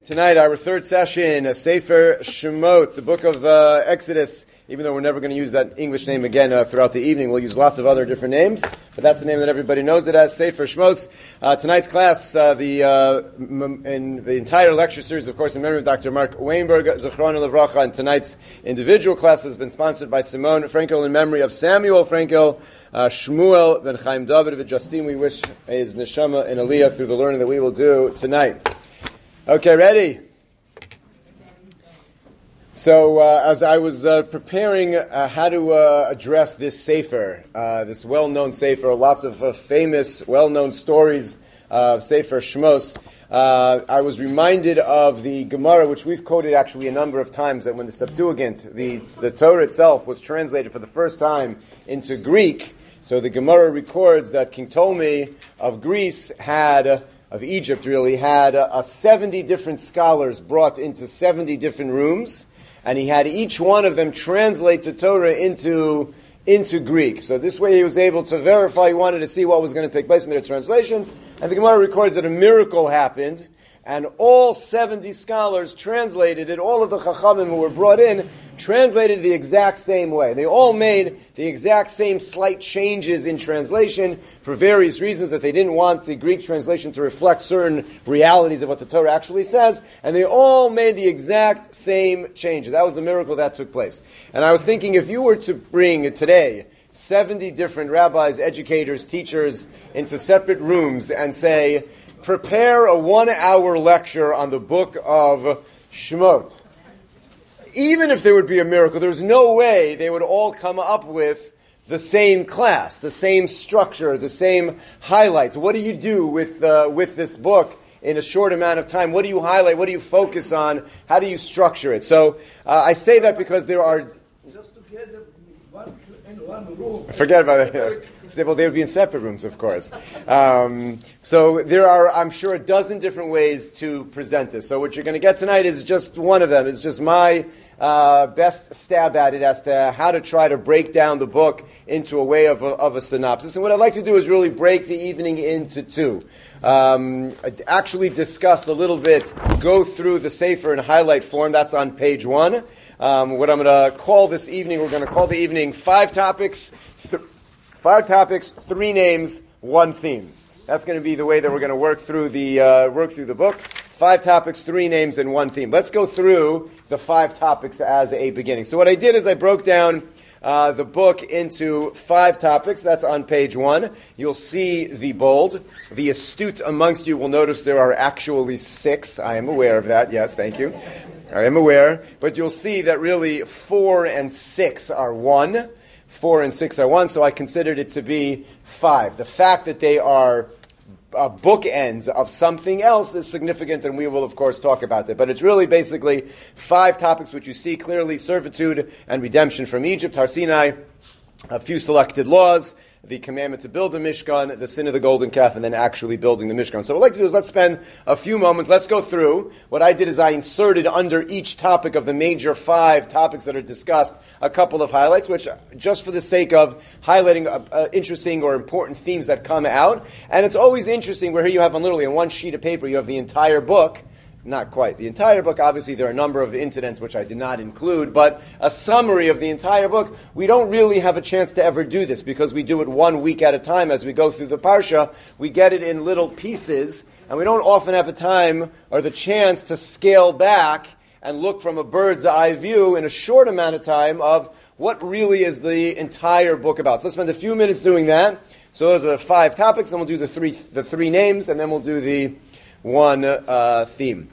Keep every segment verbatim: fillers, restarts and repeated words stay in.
Tonight, our third session, a Sefer Shemot, the book of uh, Exodus. Even though we're never going to use that English name again uh, throughout the evening, we'll use lots of other different names, but that's the name that everybody knows it as, Sefer Shmos. Uh, tonight's class, uh, the uh, m- in the entire lecture series, of course, in memory of Doctor Mark Weinberg, Zechrona Livracha, and tonight's individual class has been sponsored by Simone Frankel in memory of Samuel Frankel, uh, Shmuel Ben Chaim David, Justine. We wish his neshama in Aliyah through the learning that we will do tonight. Okay, ready? So, uh, as I was uh, preparing uh, how to uh, address this Sefer, uh, this well-known Sefer, lots of uh, famous, well-known stories of Sefer Shmos, uh, I was reminded of the Gemara, which we've quoted actually a number of times, that when the Septuagint, the, the Torah itself, was translated for the first time into Greek, so the Gemara records that King Ptolemy of Greece had... Uh, of Egypt really, had uh, uh, seventy different scholars brought into seventy different rooms, and he had each one of them translate the Torah into, into Greek. So this way he was able to verify, he wanted to see what was going to take place in their translations, and the Gemara records that a miracle happened, and all seventy scholars translated it, all of the Chachamim who were brought in, translated the exact same way. They all made the exact same slight changes in translation for various reasons, that they didn't want the Greek translation to reflect certain realities of what the Torah actually says, and they all made the exact same changes. That was the miracle that took place. And I was thinking, if you were to bring today seventy different rabbis, educators, teachers into separate rooms and say, prepare a one-hour lecture on the book of Shemot, even if there would be a miracle, there's no way they would all come up with the same class, the same structure, the same highlights. What do you do with uh, with this book in a short amount of time? What do you highlight? What do you focus on? How do you structure it? So uh, I say that because there are... Just to get them one, in one room. Forget about it. Well, they would be in separate rooms, of course. Um, so there are, I'm sure, a dozen different ways to present this. So what you're going to get tonight is just one of them. It's just my uh, best stab at it as to how to try to break down the book into a way of a, of a synopsis. And what I'd like to do is really break the evening into two. Um, actually discuss a little bit, go through the Sefer in highlight form. That's on page one. Um, what I'm going to call this evening, we're going to call the evening Five Topics, th- Five topics, three names, one theme. That's going to be the way that we're going to work through the uh, work through the book. Five topics, three names, and one theme. Let's go through the five topics as a beginning. So what I did is I broke down uh, the book into five topics. That's on page one. You'll see the bold. The astute amongst you will notice there are actually six. I am aware of that. Yes, thank you. I am aware. But you'll see that really four and six are one. Four and six are one, so I considered it to be five. The fact that they are uh, bookends of something else is significant, and we will, of course, talk about that. But it's really basically five topics which you see clearly: servitude and redemption from Egypt, Har Sinai, a few selected laws, the commandment to build a Mishkan, the sin of the golden calf, and then actually building the Mishkan. So what I'd like to do is let's spend a few moments, let's go through. What I did is I inserted under each topic of the major five topics that are discussed a couple of highlights, which just for the sake of highlighting uh, uh, interesting or important themes that come out. And it's always interesting where here you have on literally on one sheet of paper, you have the entire book. Not quite the entire book. Obviously, there are a number of incidents which I did not include, but a summary of the entire book. We don't really have a chance to ever do this because we do it one week at a time as we go through the Parsha. We get it in little pieces, and we don't often have the time or the chance to scale back and look from a bird's eye view in a short amount of time of what really is the entire book about. So let's spend a few minutes doing that. So those are the five topics, and we'll do the three the three names, and then we'll do the one uh, theme.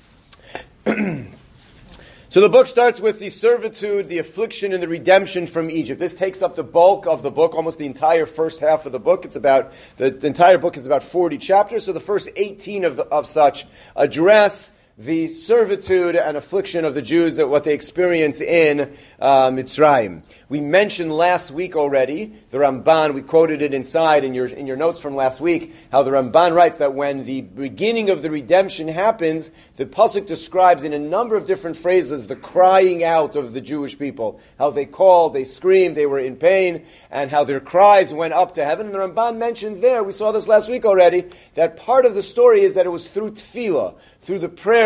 So the book starts with the servitude, the affliction, and the redemption from Egypt. This takes up the bulk of the book, almost the entire first half of the book. It's about the, the entire book is about forty chapters. So the first eighteen of the, of such address the servitude and affliction of the Jews, that what they experience in uh, Mitzrayim. We mentioned last week already, the Ramban, we quoted it inside in your in your notes from last week, how the Ramban writes that when the beginning of the redemption happens, the Pasuk describes in a number of different phrases the crying out of the Jewish people, how they called, they screamed, they were in pain, and how their cries went up to heaven. And the Ramban mentions there, we saw this last week already, that part of the story is that it was through tefillah, through the prayer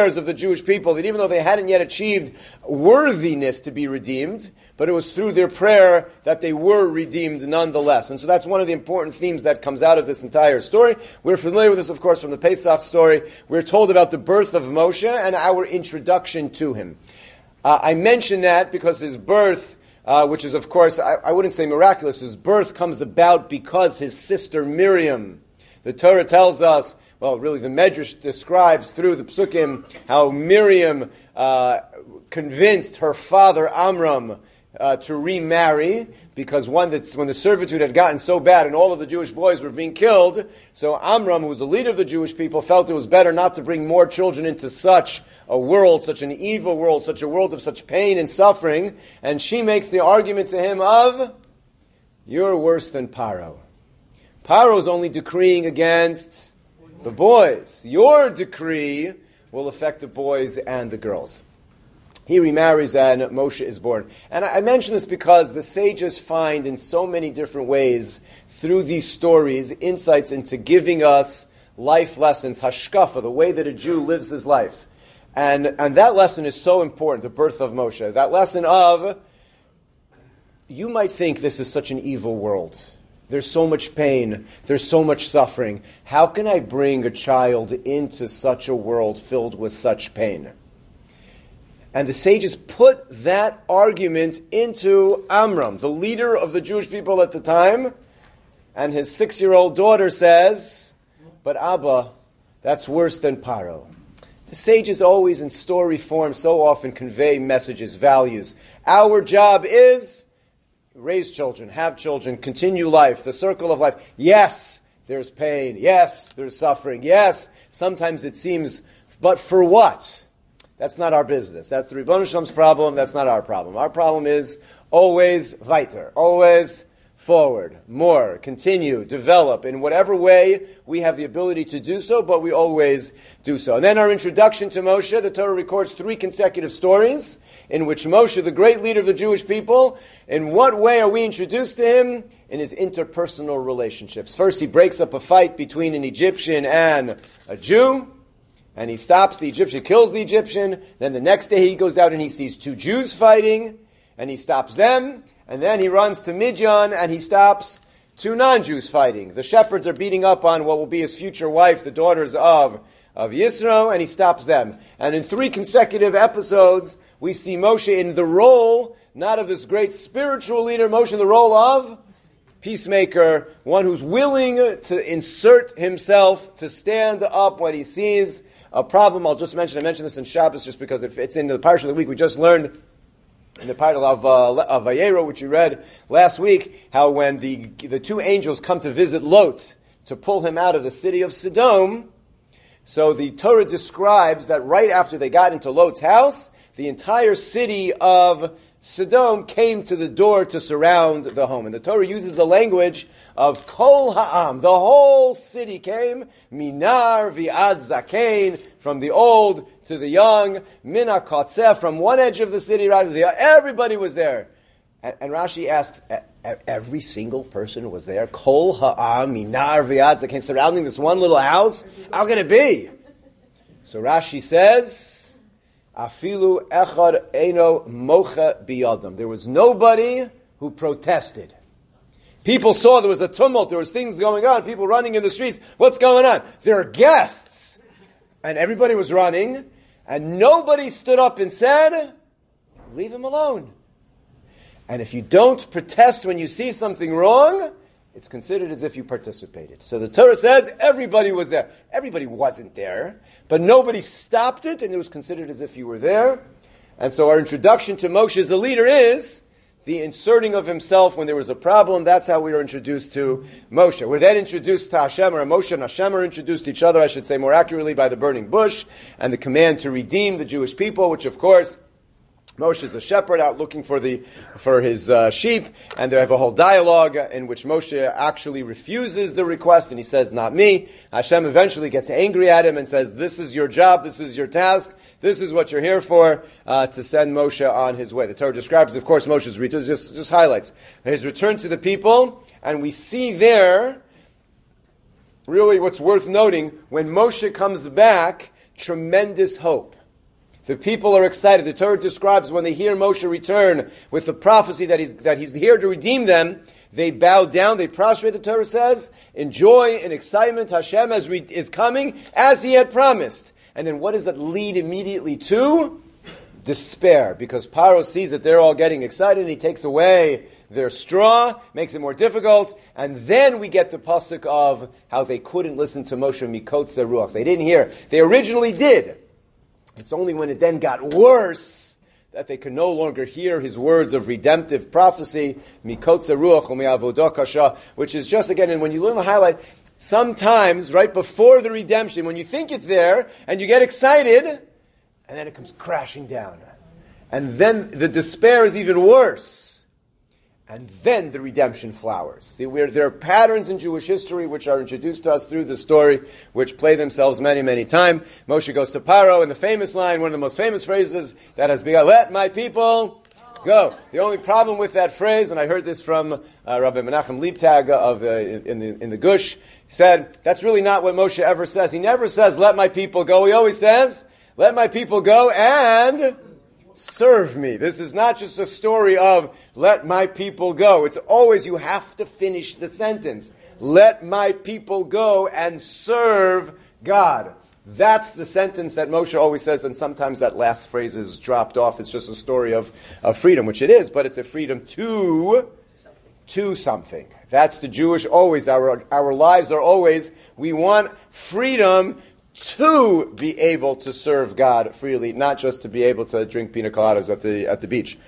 prayers of the Jewish people that even though they hadn't yet achieved worthiness to be redeemed, but it was through their prayer that they were redeemed nonetheless. And so that's one of the important themes that comes out of this entire story. We're familiar with this, of course, from the Pesach story. We're told about the birth of Moshe and our introduction to him. Uh, I mention that because his birth, uh, which is, of course, I, I wouldn't say miraculous, his birth comes about because his sister Miriam, the Torah tells us, well, really the Medrash describes through the Psukim how Miriam uh, convinced her father Amram Uh, to remarry, because one that's, when the servitude had gotten so bad and all of the Jewish boys were being killed, so Amram, who was the leader of the Jewish people, felt it was better not to bring more children into such a world, such an evil world, such a world of such pain and suffering, and she makes the argument to him of, you're worse than Paro. Paro's only decreeing against the boys. Your decree will affect the boys and the girls. He remarries and Moshe is born. And I mention this because the sages find in so many different ways through these stories insights into giving us life lessons, hashkafa, the way that a Jew lives his life. And, and that lesson is so important, the birth of Moshe. That lesson of, you might think this is such an evil world. There's so much pain. There's so much suffering. How can I bring a child into such a world filled with such pain? And the sages put that argument into Amram, the leader of the Jewish people at the time, and his six-year-old daughter says, but Abba, that's worse than Paro. The sages always in story form so often convey messages, values. Our job is raise children, have children, continue life, the circle of life. Yes, there's pain. Yes, there's suffering. Yes, sometimes it seems, but for what? That's not our business. That's the Ribono Shel Olam's problem. That's not our problem. Our problem is always weiter, always forward, more, continue, develop in whatever way we have the ability to do so, but we always do so. And then our introduction to Moshe, the Torah records three consecutive stories in which Moshe, the great leader of the Jewish people, in what way are we introduced to him? In his interpersonal relationships. First, he breaks up a fight between an Egyptian and a Jew. And he stops the Egyptian, kills the Egyptian. Then the next day he goes out and he sees two Jews fighting, and he stops them. And then he runs to Midian and he stops two non-Jews fighting. The shepherds are beating up on what will be his future wife, the daughters of, of Yisro, and he stops them. And in three consecutive episodes, we see Moshe in the role, not of this great spiritual leader, Moshe in the role of peacemaker, one who's willing to insert himself, to stand up when he sees a problem. I'll just mention, I mentioned this in Shabbos just because it fits into the parsha of the week. We just learned in the parsha of, uh, of Vayero, which we read last week, how when the, the two angels come to visit Lot to pull him out of the city of Sodom, so the Torah describes that right after they got into Lot's house, the entire city of Sodom came to the door to surround the home. And the Torah uses the language of Kol Ha'am. The whole city came, Minar Vi'ad Zakein, from the old to the young, Mina Katzeh, from one edge of the city right to the other. Everybody was there. And, and Rashi asks, every single person was there? Kol Ha'am, Minar Vi'ad Zakein, surrounding this one little house? How can it be? So Rashi says, Afilu echad eno mocha biyadam. There was nobody who protested. People saw there was a tumult, there was things going on, people running in the streets. What's going on? There are guests. And everybody was running, and nobody stood up and said, leave him alone. And if you don't protest when you see something wrong, it's considered as if you participated. So the Torah says everybody was there. Everybody wasn't there, but nobody stopped it, and it was considered as if you were there. And so our introduction to Moshe as a leader is the inserting of himself when there was a problem. That's how we were introduced to Moshe. We're then introduced to Hashem, or Moshe and Hashem are introduced to each other, I should say more accurately, by the burning bush and the command to redeem the Jewish people, which of course Moshe is a shepherd out looking for the for his uh, sheep, and they have a whole dialogue in which Moshe actually refuses the request, and he says, not me. Hashem eventually gets angry at him and says, this is your job, this is your task, this is what you're here for, uh, to send Moshe on his way. The Torah describes, of course, Moshe's return, just, just highlights his return to the people, and we see there, really what's worth noting, when Moshe comes back, tremendous hope. The people are excited. The Torah describes when they hear Moshe return with the prophecy that he's, that he's here to redeem them, they bow down, they prostrate, the Torah says, in joy and excitement. Hashem is, re- is coming as he had promised. And then what does that lead immediately to? Despair, because Paro sees that they're all getting excited and he takes away their straw, makes it more difficult, and then we get the pasuk of how they couldn't listen to Moshe mikotz ruach. They didn't hear. They originally did. It's only when it then got worse that they could no longer hear his words of redemptive prophecy, mikotz ruach u'me'avodah kasha, which is just, again, and when you learn the highlight, sometimes right before the redemption, when you think it's there, and you get excited, and then it comes crashing down. And then the despair is even worse. And then the redemption flowers. There are patterns in Jewish history which are introduced to us through the story, which play themselves many, many times. Moshe goes to Paro, and the famous line, one of the most famous phrases that has begun, let my people go. The only problem with that phrase, and I heard this from uh, Rabbi Menachem Liebtag of the, in the in the Gush, he said, that's really not what Moshe ever says. He never says, let my people go. He always says, let my people go and serve me. This is not just a story of let my people go. It's always you have to finish the sentence. Let my people go and serve God. That's the sentence that Moshe always says, and sometimes that last phrase is dropped off. It's just a story of, of freedom, which it is, but it's a freedom to, to something. That's the Jewish always. Our, our lives are always, we want freedom to be able to serve God freely, not just to be able to drink pina coladas at the at the beach.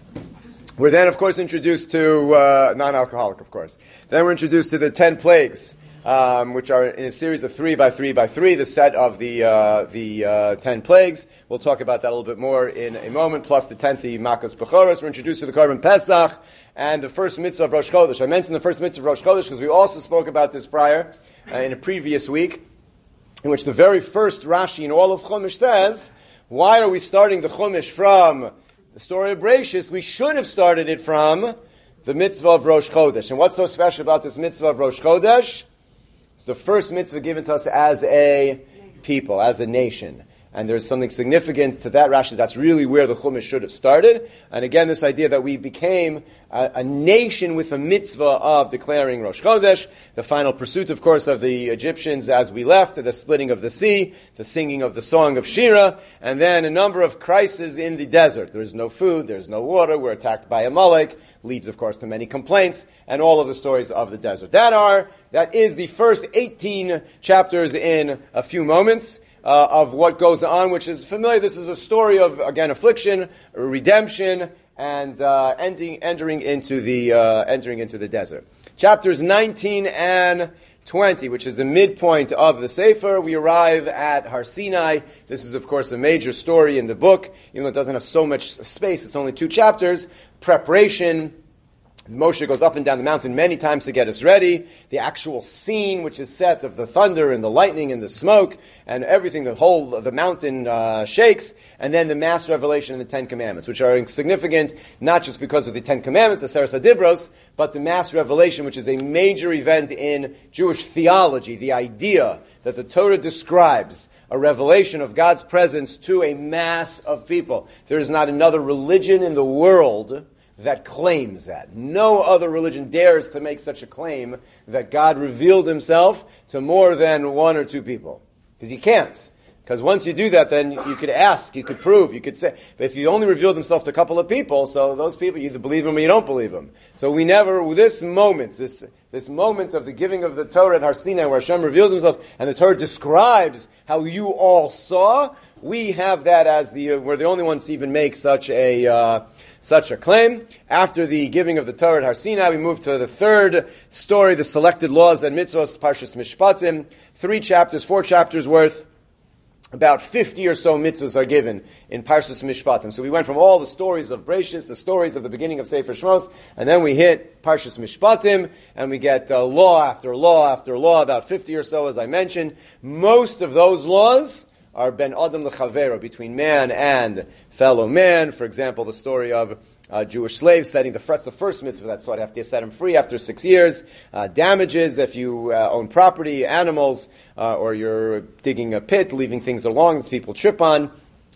We're then, of course, introduced to uh, non-alcoholic, of course. Then we're introduced to the ten plagues, um, which are in a series of three by three by three, the set of the uh, the uh, ten plagues. We'll talk about that a little bit more in a moment. Plus the tenth, the Makas Bechoros. We're introduced to the Korban Pesach and the first mitzvah of Rosh Chodesh. I mentioned the first mitzvah of Rosh Chodesh because we also spoke about this prior uh, in a previous week, in which the very first Rashi in all of Chumash says, why are we starting the Chumash from the story of Bereishis? We should have started it from the mitzvah of Rosh Chodesh. And what's so special about this mitzvah of Rosh Chodesh? It's the first mitzvah given to us as a people, as a nation. And there's something significant to that Rashi. That's really where the Chumash should have started. And again, this idea that we became a, a nation with a mitzvah of declaring Rosh Chodesh, the final pursuit, of course, of the Egyptians as we left, the splitting of the sea, the singing of the song of Shira, and then a number of crises in the desert. There's no food, there's no water, we're attacked by Amalek, leads, of course, to many complaints, and all of the stories of the desert. That are, that is the first eighteen chapters in a few moments. Uh, of what goes on, which is familiar. This is a story of, again, affliction, redemption, and uh, ending, entering into the uh, entering into the desert. Chapters nineteen and twenty, which is the midpoint of the Sefer, we arrive at Har Sinai. This is, of course, a major story in the book, even though it doesn't have so much space. It's only two chapters. Preparation. Moshe goes up and down the mountain many times to get us ready. The actual scene, which is set of the thunder and the lightning and the smoke and everything, the whole the mountain uh, shakes, and then the mass revelation and the Ten Commandments, which are significant not just because of the Ten Commandments, the Seres HaDibros, but the mass revelation, which is a major event in Jewish theology, the idea that the Torah describes a revelation of God's presence to a mass of people. There is not another religion in the world that claims that. No other religion dares to make such a claim that God revealed himself to more than one or two people. Because he can't. Because once you do that, then you could ask, you could prove, you could say. But if you only revealed himself to a couple of people, so those people, you either believe him or you don't believe him. So we never, this moment, this this moment of the giving of the Torah at Har Sinai, where Hashem reveals himself, and the Torah describes how you all saw, we have that as the, uh, we're the only ones to even make such a, uh, such a claim. After the giving of the Torah at Har Sinai, we move to the third story, the selected laws and mitzvos, Parshas Mishpatim. Three chapters, four chapters worth. About fifty or so mitzvahs are given in Parshas Mishpatim. So we went from all the stories of Bereishis, the stories of the beginning of Sefer Shmos, and then we hit Parshas Mishpatim, and we get uh, law after law after law, about fifty or so, as I mentioned. Most of those laws are ben adam lechavero, between man and fellow man. For example, the story of Uh, Jewish slaves setting the frets, the first mitzvah, that's what, have to set them free after six years. Uh, damages if you uh, own property, animals, uh, or you're digging a pit, leaving things along that people trip on.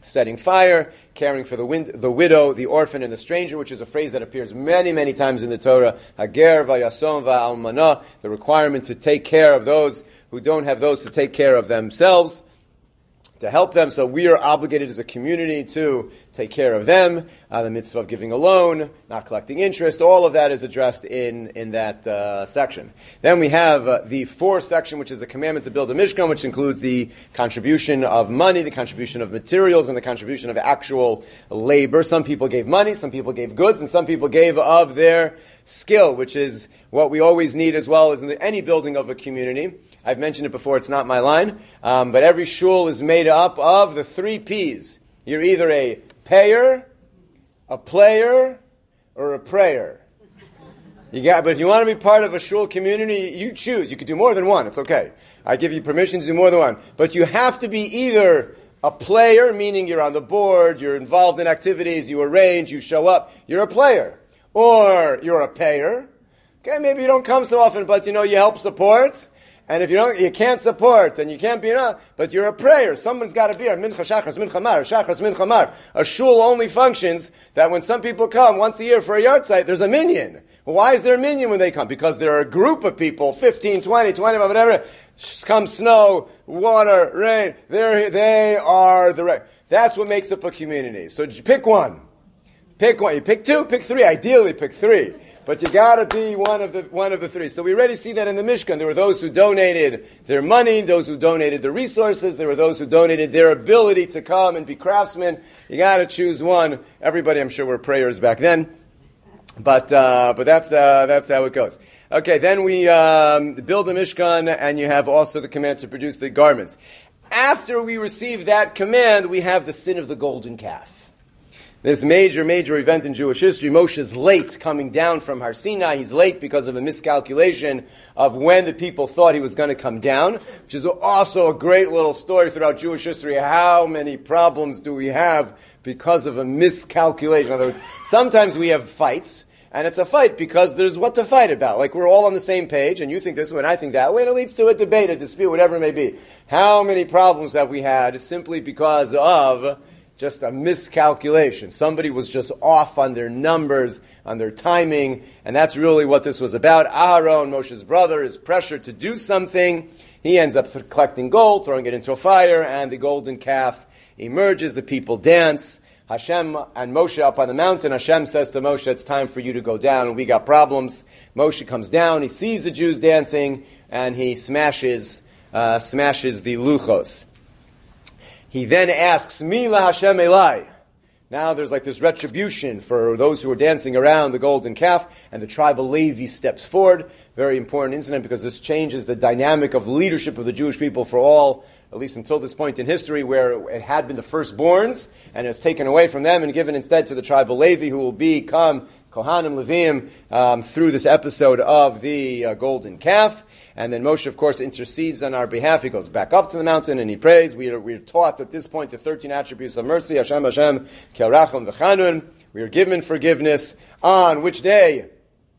setting fire, caring for the, wind, the widow, the orphan, and the stranger, which is a phrase that appears many, many times in the Torah. Hager v'yasom v'almanah, the requirement to take care of those who don't have those to take care of themselves, to help them. So we are obligated as a community to take care of them. Uh, the mitzvah of giving a loan, not collecting interest, all of that is addressed in, in that uh, section. Then we have uh, the fourth section, which is the commandment to build a Mishkan, which includes the contribution of money, the contribution of materials, and the contribution of actual labor. Some people gave money, some people gave goods, and some people gave of their skill, which is what we always need as well as in the, any building of a community. I've mentioned it before, it's not my line, um, but every shul is made up of the three P's. You're either a payer, a player, or a prayer. You got, but if you want to be part of a shul community, you choose. You could do more than one, it's okay. I give you permission to do more than one. But you have to be either a player, meaning you're on the board, you're involved in activities, you arrange, you show up, you're a player. Or you're a payer. Okay, maybe you don't come so often, but you know, you help support. And if you don't, you can't support, and you can't be enough, but you're a prayer. Someone's got to be a mincha shachas mincha mar, shachas mincha mar. A shul only functions that when some people come once a year for a yard site, there's a minyan. Well, why is there a minyan when they come? Because there are a group of people, fifteen, twenty, twenty-five, whatever, come snow, water, rain, they're, they are the right. That's what makes up a community. So pick one. Pick one. You pick two, pick three. Ideally, pick three. But you got to be one of the one of the three. So we already see that in the Mishkan. There were those who donated their money, those who donated the resources. There were those who donated their ability to come and be craftsmen. You got to choose one. Everybody, I'm sure, were prayers back then. But uh, but that's uh, that's how it goes. Okay, then we um, build a Mishkan, and you have also the command to produce the garments. After we receive that command, we have the sin of the golden calf. This major, major event in Jewish history. Moshe is late coming down from Har Sinai. He's late because of a miscalculation of when the people thought he was going to come down, which is also a great little story throughout Jewish history. How many problems do we have because of a miscalculation? In other words, sometimes we have fights, and it's a fight because there's what to fight about. Like we're all on the same page, and you think this way, and I think that way, and it leads to a debate, a dispute, whatever it may be. How many problems have we had simply because of just a miscalculation? Somebody was just off on their numbers, on their timing, and that's really what this was about. Aharon, Moshe's brother, is pressured to do something. He ends up collecting gold, throwing it into a fire, and the golden calf emerges. The people dance. Hashem and Moshe up on the mountain. Hashem says to Moshe, it's time for you to go down, and we got problems. Moshe comes down, he sees the Jews dancing, and he smashes, uh, smashes the luchos. He then asks, Mi la Hashem Elai. Now there's like this retribution for those who are dancing around the golden calf, and the tribe of Levi steps forward. Very important incident because this changes the dynamic of leadership of the Jewish people for all, at least until this point in history, where it had been the firstborns, and it's taken away from them and given instead to the tribe of Levi, who will become Kohanim, Levim, um, through this episode of the uh, golden calf. And then Moshe, of course, intercedes on our behalf. He goes back up to the mountain and he prays. We are, we are taught at this point the thirteen attributes of mercy. Hashem, Hashem, Kel Rachum V'Chanun. We are given forgiveness on which day?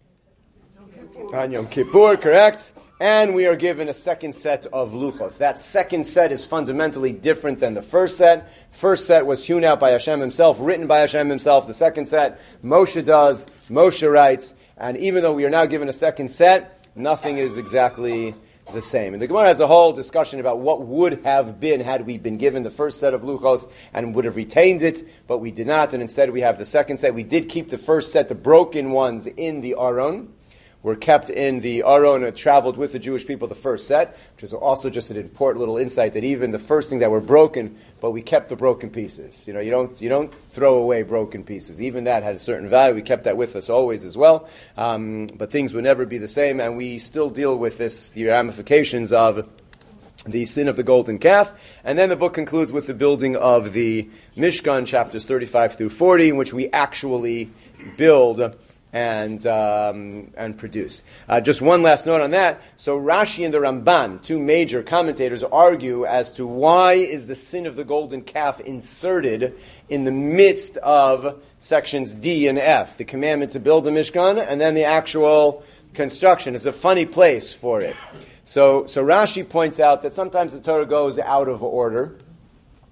On Yom Kippur, correct? And we are given a second set of luchos. That second set is fundamentally different than the first set. First set was hewn out by Hashem himself, written by Hashem himself. The second set, Moshe does, Moshe writes. And even though we are now given a second set, nothing is exactly the same. And the Gemara has a whole discussion about what would have been had we been given the first set of luchos and would have retained it, but we did not, and instead we have the second set. We did keep the first set, the broken ones, in the Aron. Were kept in the Aron and traveled with the Jewish people the first set, which is also just an important little insight that even the first thing that were broken, but we kept the broken pieces. You know, you don't you don't throw away broken pieces. Even that had a certain value. We kept that with us always as well. Um, but things would never be the same, and we still deal with this, the ramifications of the sin of the golden calf. And then the book concludes with the building of the Mishkan, chapters thirty-five through forty, in which we actually build and um, and produce. Uh, just one last note on that. So Rashi and the Ramban, two major commentators, argue as to why is the sin of the golden calf inserted in the midst of sections D and F, the commandment to build the Mishkan, and then the actual construction. It's a funny place for it. So, so Rashi points out that sometimes the Torah goes out of order.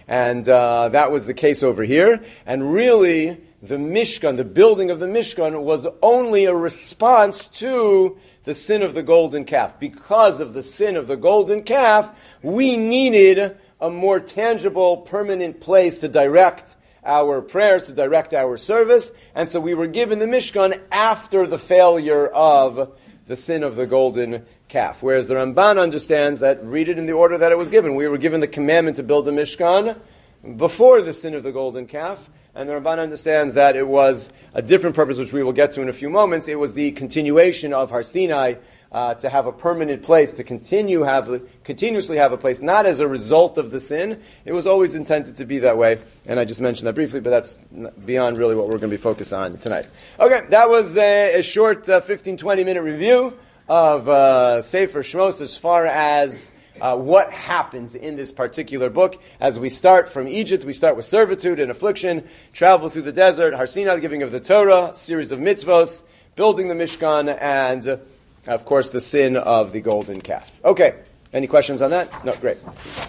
And uh, that was the case over here. And really, the Mishkan, the building of the Mishkan, was only a response to the sin of the golden calf. Because of the sin of the golden calf, we needed a more tangible, permanent place to direct our prayers, to direct our service. And so we were given the Mishkan after the failure of the sin of the golden calf. Whereas the Ramban understands that, read it in the order that it was given. We were given the commandment to build the Mishkan before the sin of the golden calf. And the Ramban understands that it was a different purpose, which we will get to in a few moments. It was the continuation of Har Sinai, uh, to have a permanent place, to continue have continuously have a place, not as a result of the sin. It was always intended to be that way. And I just mentioned that briefly, but that's beyond really what we're going to be focused on tonight. Okay, that was a, a short uh, fifteen, twenty minute review of uh, Sefer Shmos as far as Uh, what happens in this particular book. As we start from Egypt, we start with servitude and affliction, travel through the desert, Har Sinai, the giving of the Torah, series of mitzvos, building the Mishkan, and, uh, of course, the sin of the golden calf. Okay, any questions on that? No, great.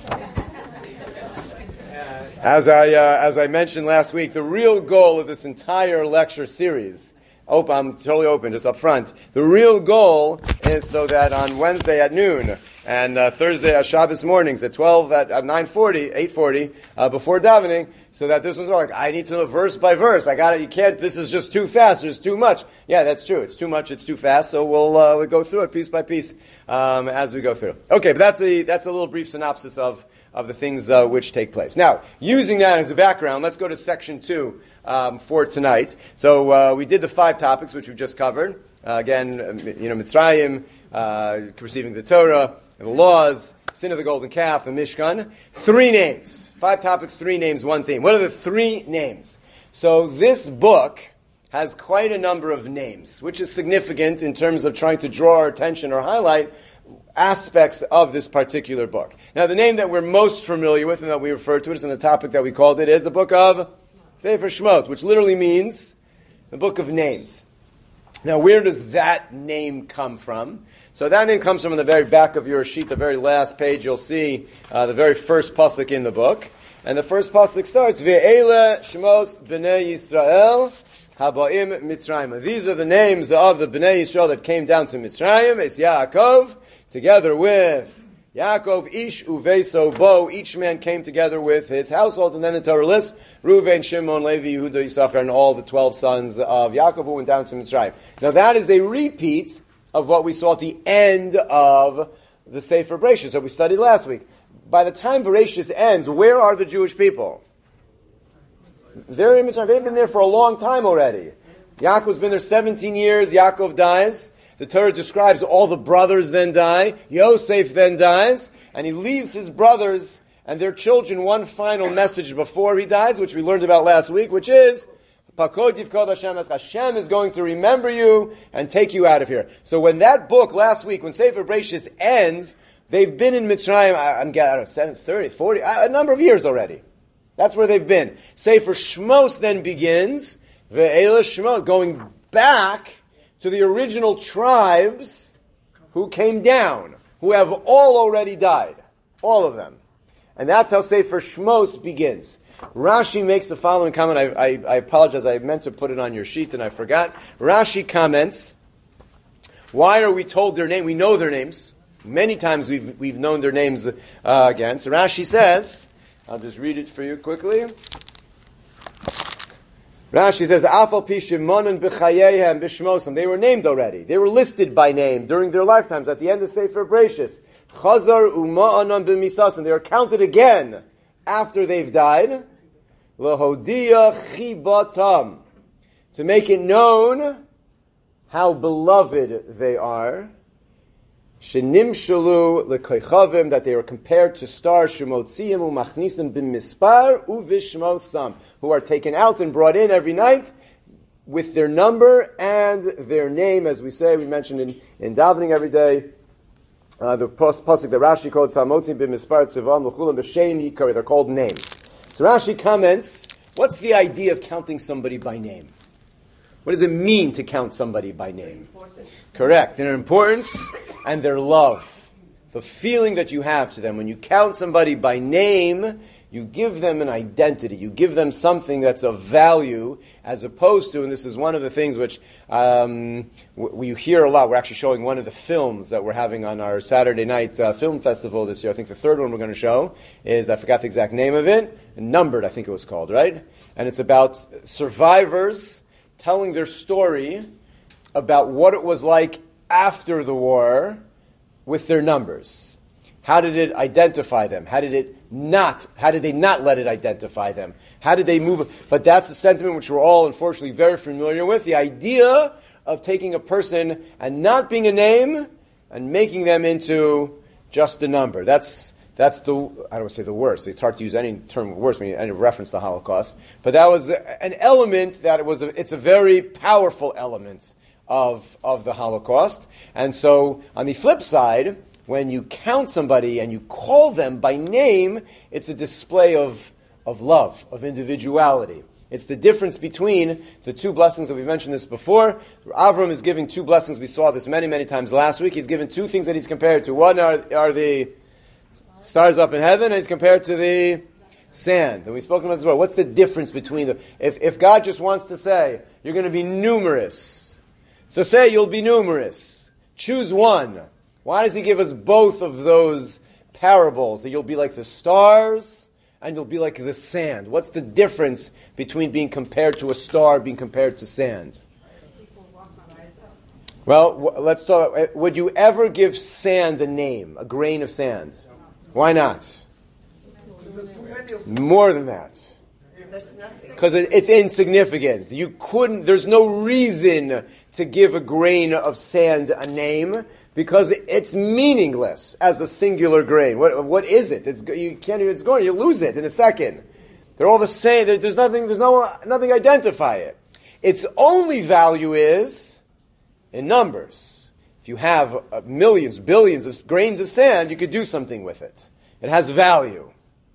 As I, uh, as I mentioned last week, the real goal of this entire lecture series, oh, I'm totally open, just up front, the real goal is so that on Wednesday at noon, and uh, Thursday at Shabbos mornings at twelve, at, at nine forty, eight forty, uh, before davening, so that this was like, I need to know verse by verse. I got it. You can't, this is just too fast. There's too much. Yeah, that's true. It's too much. It's too fast. So we'll, uh, we'll go through it piece by piece, um, as we go through. Okay, but that's a, that's a little brief synopsis of, of the things, uh, which take place. Now, using that as a background, let's go to section two, um, for tonight. So, uh, we did the five topics, which we just covered. Uh, again, you know, Mitzrayim, uh, receiving the Torah, the laws, sin of the golden calf, the Mishkan. Three names. Five topics, three names, one theme. What are the three names? So this book has quite a number of names, which is significant in terms of trying to draw our attention or highlight aspects of this particular book. Now, the name that we're most familiar with and that we refer to it, and the topic that we called it, is the book of Sefer Shmot, which literally means the book of names. Now, where does that name come from? So that name comes from on the very back of your sheet, the very last page. You'll see uh, the very first pasuk in the book. And the first pasuk starts, Ve'ele Shmos B'nai Yisrael Habaim Mitzrayim. These are the names of the B'nai Yisrael that came down to Mitzrayim. It's Yaakov, together with Yaakov, Ish Uveso Bo. Each man came together with his household. And then the Torah lists Reuven, Shimon, Levi, Yehuda, Yisachar, and all the twelve sons of Yaakov who went down to Mitzrayim. Now that is a repeat of what we saw at the end of the Sefer Bereshis that we studied last week. By the time Bereshis ends, where are the Jewish people? They're in Mitzrayim. They've been there for a long time already. Yaakov's been there seventeen years. Yaakov dies. The Torah describes all the brothers then die. Yosef then dies. And he leaves his brothers and their children one final message before he dies, which we learned about last week, which is, Hashem is going to remember you and take you out of here. So when that book last week, when Sefer Bereshis ends, they've been in Mitzrayim, I'm getting seven, thirty, forty, a number of years already. That's where they've been. Sefer Shmos then begins, Ve'ele Shmos, going back to the original tribes who came down, who have all already died. All of them. And that's how Sefer Shmos begins. Rashi makes the following comment. I, I, I apologize. I meant to put it on your sheet and I forgot. Rashi comments, why are we told their name? We know their names. Many times we've, we've known their names uh, again. So Rashi says, I'll just read it for you quickly. Rashi says, Afal pi shimonon b'chayehem b'shmosam. They were named already. They were listed by name during their lifetimes at the end of Sefer Bereshis. Chazar uma'anon b'misasam. They are counted again after they've died. Lahodia chibatam. To make it known how beloved they are. Shenimshalu lekoichavim, that they are compared to stars, shemotziim umachnisim b'mispar uvishmosam, who are taken out and brought in every night with their number and their name, as we say, we mentioned in, in davening every day, uh, the pasuk that Rashi quotes, hamotzim b'mispar tzivam l'chulam b'shem yikari, they're called names. So Rashi comments, what's the idea of counting somebody by name? What does it mean to count somebody by name? Correct. Their importance and their love. The feeling that you have to them. When you count somebody by name, You give them an identity. You give them something that's of value, as opposed to, and this is one of the things which um, we hear a lot. We're actually showing one of the films that we're having on our Saturday night uh, film festival this year. I think the third one we're going to show is, I forgot the exact name of it, Numbered, I think it was called, right? And it's about survivors telling their story about what it was like after the war with their numbers. How did it identify them? How did it not? How did they not let it identify them? How did they move? But that's a sentiment which we're all, unfortunately, very familiar with. The idea of taking a person and not being a name and making them into just a number. That's that's the, I don't want to say the worst. It's hard to use any term worse when you reference the Holocaust. But that was an element that it was. A, it's a very powerful element of of the Holocaust. And so, on the flip side, when you count somebody and you call them by name, it's a display of, of love, of individuality. It's the difference between the two blessings that we mentioned this before. Avram is giving two blessings. We saw this many, many times last week. He's given two things that he's compared to. One are, are the stars up in heaven, and he's compared to the sand. And we've spoken about this before. What's the difference between them? If, if God just wants to say, you're going to be numerous, so say you'll be numerous. Choose one. Why does he give us both of those parables? That you'll be like the stars and you'll be like the sand. What's the difference between being compared to a star, being compared to sand? Well, w- let's talk. Would you ever give sand a name, a grain of sand? Why not? More than that. Because it, it's insignificant. You couldn't, there's no reason to give a grain of sand a name, because it's meaningless as a singular grain. What what is it? It's you can't even. It's going. You lose it in a second. They're all the same. There, there's nothing. There's no nothing to identify it. Its only value is in numbers. If you have uh, millions, billions of grains of sand, you could do something with it. It has value.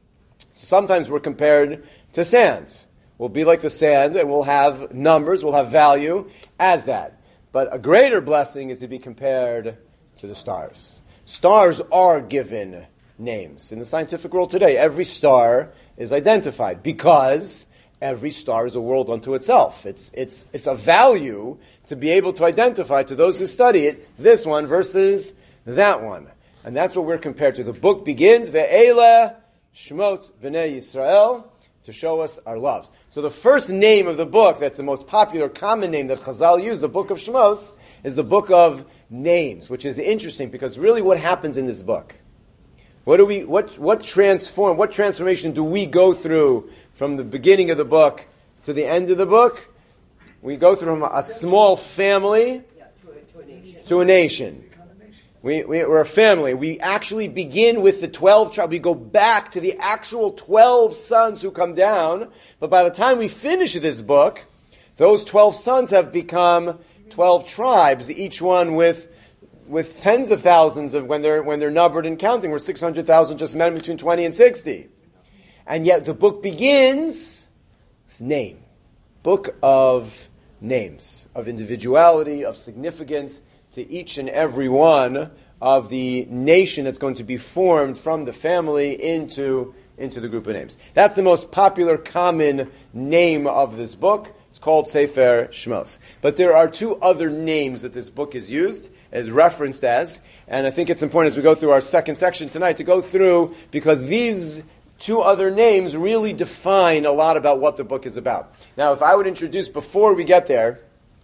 So sometimes we're compared to sand. We'll be like the sand, and we'll have numbers. We'll have value as that. But a greater blessing is to be compared to the stars. Stars are given names. In the scientific world today, every star is identified because every star is a world unto itself. It's it's it's a value to be able to identify to those who study it, this one versus that one. And that's what we're compared to. The book begins, Ve'ele Shemot B'nai Yisrael, to show us our loves. So the first name of the book, that's the most popular, common name that Chazal use, the book of Shemos, is the book of names, which is interesting because really what happens in this book? What do we, what, what transform, what transformation do we go through from the beginning of the book to the end of the book? We go through from a small family Yeah, to, a, to a nation. to a nation. We, we, we're a family. We actually begin with the twelve tribes. We go back to the actual twelve sons who come down. But by the time we finish this book, those twelve sons have become twelve tribes, each one with with tens of thousands of when they're when they're numbered and counting. We're six hundred thousand just men between twenty and sixty. And yet the book begins with name. Book of names, of individuality, of significance, to each and every one of the nation that's going to be formed from the family into, into the group of names. That's the most popular, common name of this book. It's called Sefer Shemos. But there are two other names that this book is used, as referenced as, and I think it's important as we go through our second section tonight to go through, because these two other names really define a lot about what the book is about. Now, if I would introduce, before we get there,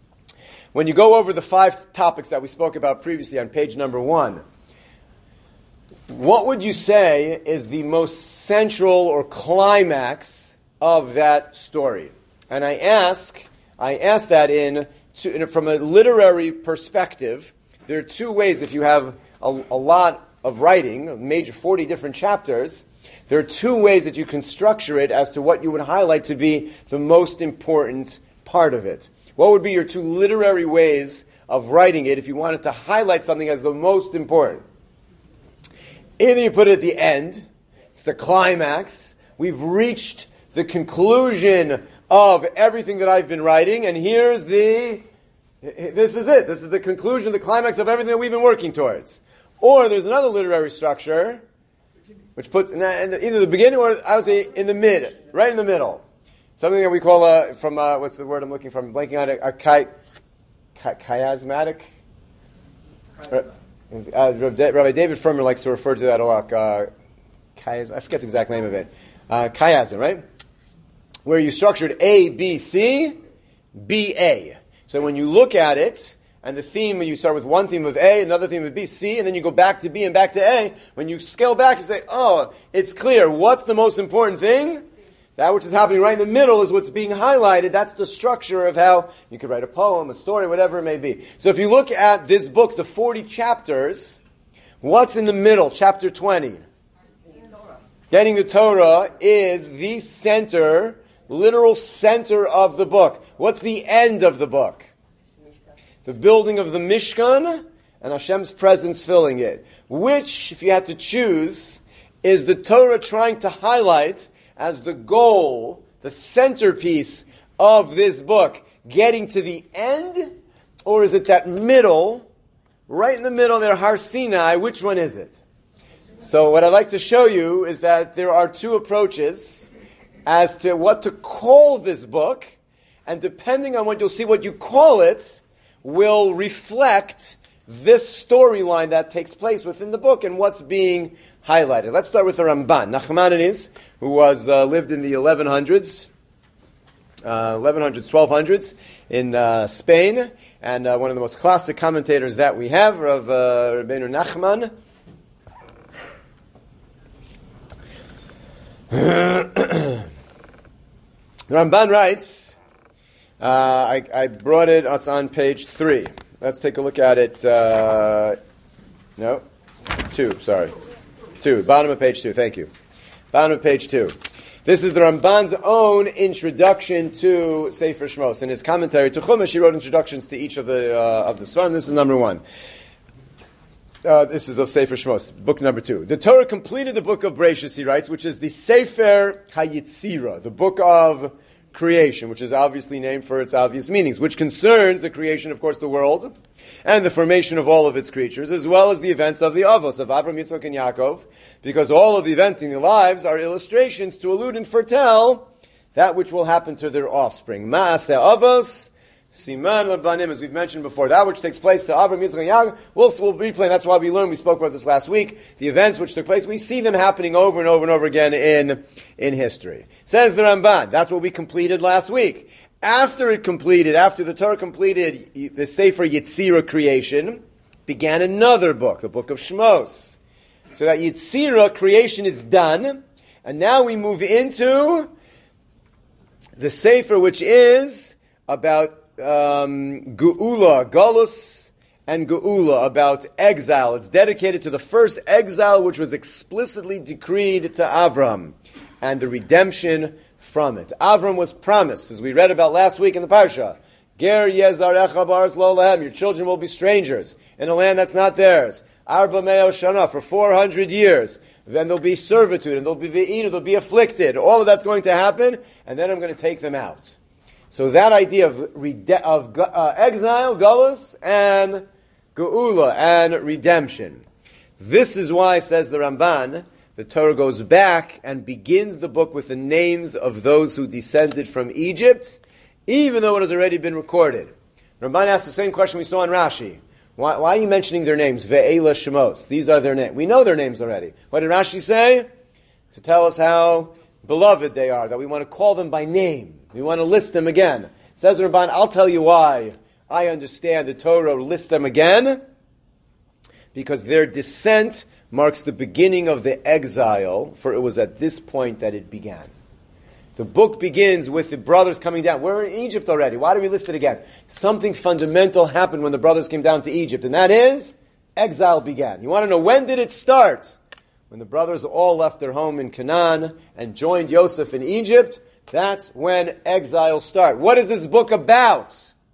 when you go over the five topics that we spoke about previously on page number one, what would you say is the most central or climax of that story? And I ask, I ask that in, to, in from a literary perspective. There are two ways. If you have a, a lot of writing, a major forty different chapters, there are two ways that you can structure it as to what you would highlight to be the most important part of it. What would be your two literary ways of writing it if you wanted to highlight something as the most important? Either you put it at the end, it's the climax, we've reached the conclusion of everything that I've been writing, and here's the, this is it, this is the conclusion, the climax of everything that we've been working towards. Or there's another literary structure, which puts in either the beginning or I would say in the mid, right in the middle. Something that we call uh, from uh, what's the word I'm looking for? I'm blanking on it. A chi, chi, chiasmatic. Uh, Rabbi David Firmer likes to refer to that a lot. Uh, chiasm, I forget the exact name of it. Uh, chiasm, right? Where you structured A, B, C, B, A. So when you look at it, and the theme, you start with one theme of A, another theme of B, C, and then you go back to B and back to A. When you scale back, you say, oh, it's clear. What's the most important thing? That which is happening right in the middle is what's being highlighted. That's the structure of how you could write a poem, a story, whatever it may be. So if you look at this book, the forty chapters, what's in the middle? Chapter twenty. Getting the Torah is the center, literal center of the book. What's the end of the book? The building of the Mishkan and Hashem's presence filling it. Which, if you had to choose, is the Torah trying to highlight as the goal, the centerpiece of this book, getting to the end? Or is it that middle, right in the middle there, Har Sinai? Which one is it? So what I'd like to show you is that there are two approaches as to what to call this book, and depending on what you'll see what you call it, will reflect this storyline that takes place within the book and what's being highlighted. Let's start with the Ramban, Nachmanides, who was uh, lived in the eleven hundreds, uh, eleven hundreds, twelve hundreds in uh, Spain, and uh, one of the most classic commentators that we have, Rav uh, Rabbeinu Nachman. The Ramban writes, uh, I, I brought it, it's on page three. Let's take a look at it. Uh, no, two, sorry. Two, bottom of page two, thank you. Bottom of page two. This is the Ramban's own introduction to Sefer Shmos. In his commentary to Chumash, he wrote introductions to each of the uh, of the Svarim. This is number one. Uh, this is of Sefer Shmos, book number two. The Torah completed the book of Bereshis, he writes, which is the Sefer HaYitzira, the book of creation, which is obviously named for its obvious meanings, which concerns the creation, of course, the world, and the formation of all of its creatures, as well as the events of the Avos, of Avram, Yitzchak, and Yaakov, because all of the events in their lives are illustrations to allude and foretell that which will happen to their offspring. Ma'aseh Avos, Siman Labanim, as we've mentioned before, that which takes place to Avram, Yitzchak, and Yaakov, we'll, we'll replay, that's why we learned, we spoke about this last week, the events which took place, we see them happening over and over and over again in, in history. Says the Ramban, that's what we completed last week. After it completed, after the Torah completed the Sefer Yetzirah creation, began another book, the book of Shmos. So that Yetzirah creation is done, and now we move into the Sefer, which is about Um, Geula, Galus, and Geula, about exile. It's dedicated to the first exile which was explicitly decreed to Avram, and the redemption from it. Avram was promised, as we read about last week in the Parsha, Ger Yezarecha Ba'aretz Lo Lahem, your children will be strangers in a land that's not theirs. Arba Meo Shana, for four hundred years. Then there'll be servitude, and there'll be ve'inu, they'll be afflicted. All of that's going to happen, and then I'm going to take them out. So that idea of, rede- of uh, exile, galus, and geula, and redemption. This is why, says the Ramban, the Torah goes back and begins the book with the names of those who descended from Egypt, even though it has already been recorded. Ramban asks the same question we saw in Rashi. Why, why are you mentioning their names? Ve'ela Shemos. These are their names. We know their names already. What did Rashi say? To tell us how beloved they are, that we want to call them by name. We want to list them again. Says Ramban, I'll tell you why I understand the Torah lists them again. Because their descent marks the beginning of the exile, for it was at this point that it began. The book begins with the brothers coming down. We're in Egypt already. Why do we list it again? Something fundamental happened when the brothers came down to Egypt, and that is, exile began. You want to know, when did it start? When the brothers all left their home in Canaan and joined Yosef in Egypt, that's when exile starts. What is this book about?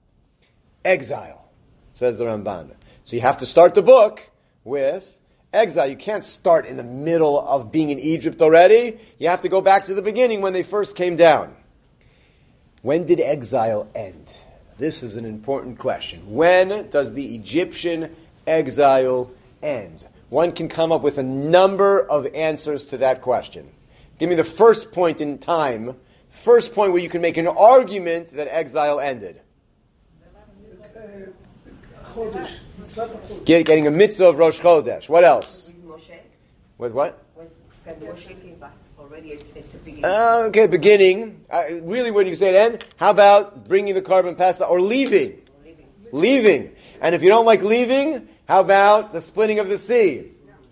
Exile, says the Ramban. So you have to start the book with exile. You can't start in the middle of being in Egypt already. You have to go back to the beginning when they first came down. When did exile end? This is an important question. When does the Egyptian exile end? one can come up with a number of answers to that question. Give me the first point in time, first point where you can make an argument that exile ended. Chodesh. Mitzvot HaChodesh. Get, getting a mitzvah of Rosh Chodesh. What else? With Moshe, With what? was when Moshe came back already. It's, it's the beginning. Uh, okay, beginning. Uh, really, when you say it end, how about bringing the carbon pasta or leaving? Leaving. Leaving. And if you don't like leaving, how about the splitting of the sea?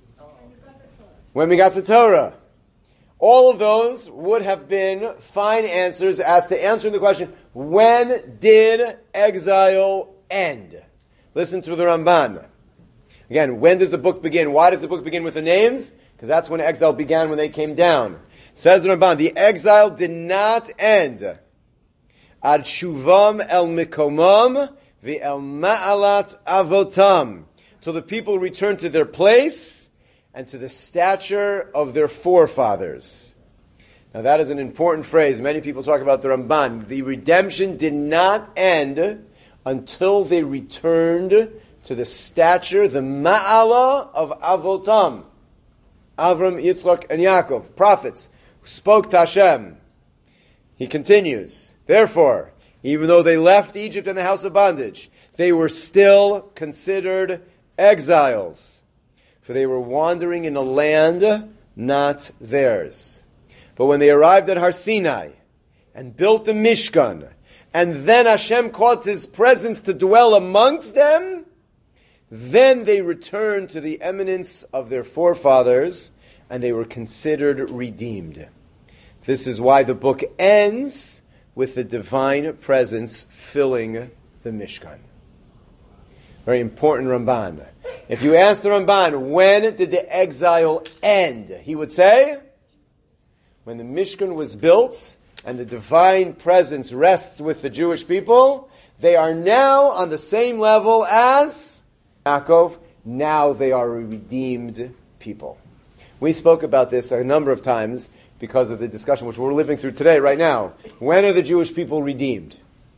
When we got the Torah. All of those would have been fine answers as to answering the question, when did exile end? Listen to the Ramban. Again, when does the book begin? Why does the book begin with the names? Because that's when exile began, when they came down. Says the Ramban, the exile did not end. Ad shuvam el mikomam ve'el ma'alat avotam. Till the people returned to their place and to the stature of their forefathers. Now that is an important phrase. Many people talk about the Ramban. The redemption did not end until they returned to the stature, the ma'ala of avotam. Avram, Yitzchak, and Yaakov, prophets, who spoke to Hashem. He continues, therefore, even though they left Egypt and the house of bondage, they were still considered exiles, for they were wandering in a land not theirs. But when they arrived at Har Sinai and built the Mishkan, and then Hashem caused His presence to dwell amongst them, then they returned to the eminence of their forefathers, and they were considered redeemed. This is why the book ends with the divine presence filling the Mishkan. Very important Ramban. If you ask the Ramban, when did the exile end? He would say, when the Mishkan was built and the divine presence rests with the Jewish people, they are now on the same level as Yaakov. Now they are a redeemed people. We spoke about this a number of times because of the discussion which we're living through today, right now. When are the Jewish people redeemed?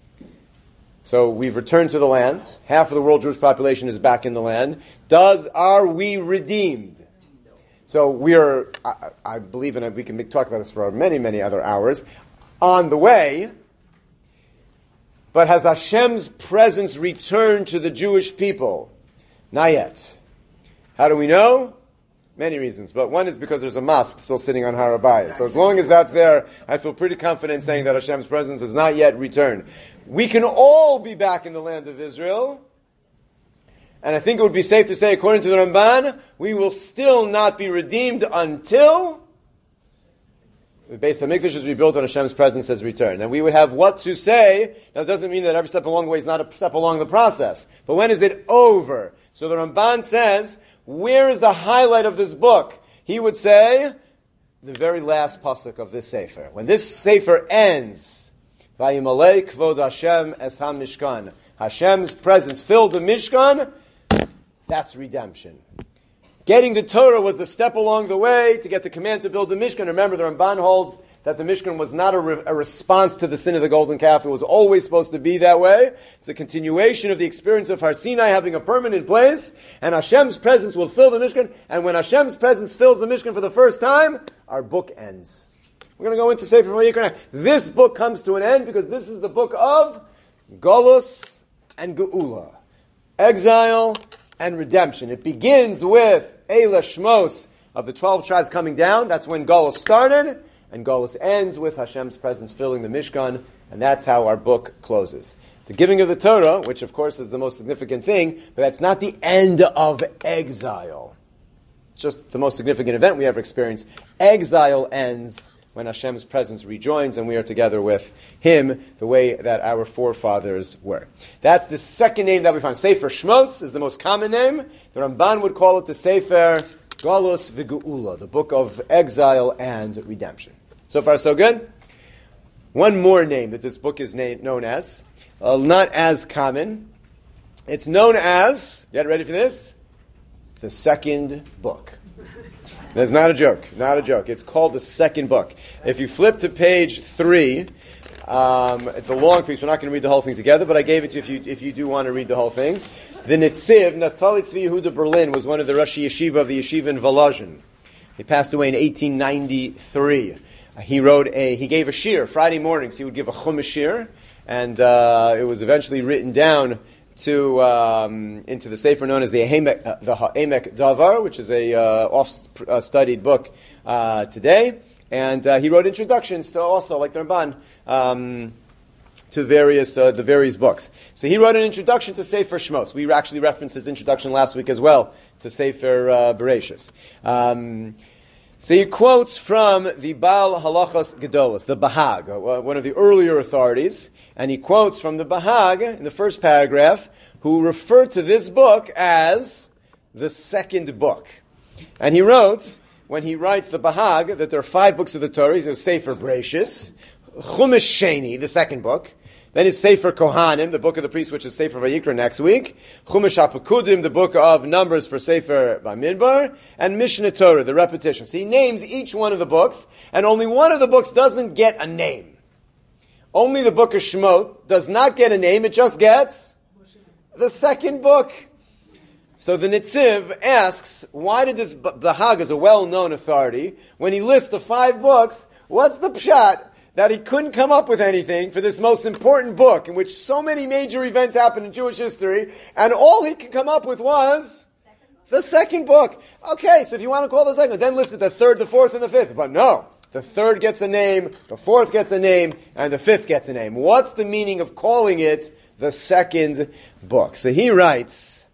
So we've returned to the land. Half of the world Jewish population is back in the land. Does, are we redeemed? So we are, I, I believe, and we can make, talk about this for many, many other hours, on the way. But has Hashem's presence returned to the Jewish people? Not yet. How do we know? Many reasons, but one is because there's a mosque still sitting on Har HaBayit. So as long as that's there, I feel pretty confident saying that Hashem's presence has not yet returned. We can all be back in the land of Israel, and I think it would be safe to say, according to the Ramban, we will still not be redeemed until the Beis HaMikdash is rebuilt and Hashem's presence has returned. And we would have what to say. Now, it doesn't mean that every step along the way is not a step along the process. But when is it over? So the Ramban says, where is the highlight of this book? He would say, the very last pasuk of this sefer. When this sefer ends, Vayimalei kvod Hashem es ha-mishkan. Hashem's presence filled the Mishkan. That's redemption. Getting the Torah was the step along the way to get the command to build the Mishkan. Remember, the Ramban holds that the Mishkan was not a, re- a response to the sin of the golden calf. It was always supposed to be that way. It's a continuation of the experience of Har Sinai having a permanent place, and Hashem's presence will fill the Mishkan. And when Hashem's presence fills the Mishkan for the first time, our book ends. We're going to go into Sefer Vayikra now. This book comes to an end because this is the book of Golus and Geula, exile and redemption. It begins with Eila Shmos of the twelve tribes coming down. That's when Golus started. And Golus ends with Hashem's presence filling the Mishkan. And that's how our book closes. The giving of the Torah, which of course is the most significant thing, but that's not the end of exile. It's just the most significant event we ever experienced. Exile ends when Hashem's presence rejoins and we are together with Him the way that our forefathers were. That's the second name that we find. Sefer Shmos is the most common name. The Ramban would call it the Sefer Golus v'Geula, the book of exile and redemption. So far, so good? One more name that this book is na- known as, uh, not as common. It's known as, get ready for this, the second book. That's not a joke, not a joke. It's called the second book. If you flip to page three, um, it's a long piece. We're not going to read the whole thing together, but I gave it to you if you if you do want to read the whole thing. The Nitziv, Natali Tzvi Yehuda Berlin, was one of the Rosh Yeshiva of the Yeshiva in Volozhin. He passed away in eighteen ninety-three. He wrote a, he gave a shir Friday mornings. He would give a chumash shir, and uh, it was eventually written down to um, into the sefer known as the Ha'emek, uh, the Ha'emek Davar, which is a uh, oft-studied book uh, today. And uh, he wrote introductions to also, like the Ramban, um, to various uh, the various books. So he wrote an introduction to Sefer Shmos. We actually referenced his introduction last week as well to Sefer uh, Bereshis. Um, So he quotes from the Baal Halachos Gedolos, the Bahag, one of the earlier authorities, and he quotes from the Bahag in the first paragraph, who referred to this book as the second book. And he wrote, when he writes the Bahag, that there are five books of the Torah. There's Sefer Bereshis, Chumash Sheni, the second book. Then is Sefer Kohanim, the book of the priests, which is Sefer Vayikra next week. Chumash HaPekudim, the book of Numbers for Sefer Bamidbar. And Mishnah Torah, the repetition. So he names each one of the books, and only one of the books doesn't get a name. Only the book of Shemot does not get a name, it just gets the second book. So the Nitziv asks, why did this, the Hag is a well-known authority, when he lists the five books, what's the pshat that he couldn't come up with anything for this most important book in which so many major events happened in Jewish history, and all he could come up with was the second book. Okay, so if you want to call the second, then list the third, the fourth, and the fifth. But no, the third gets a name, the fourth gets a name, and the fifth gets a name. What's the meaning of calling it the second book? So he writes,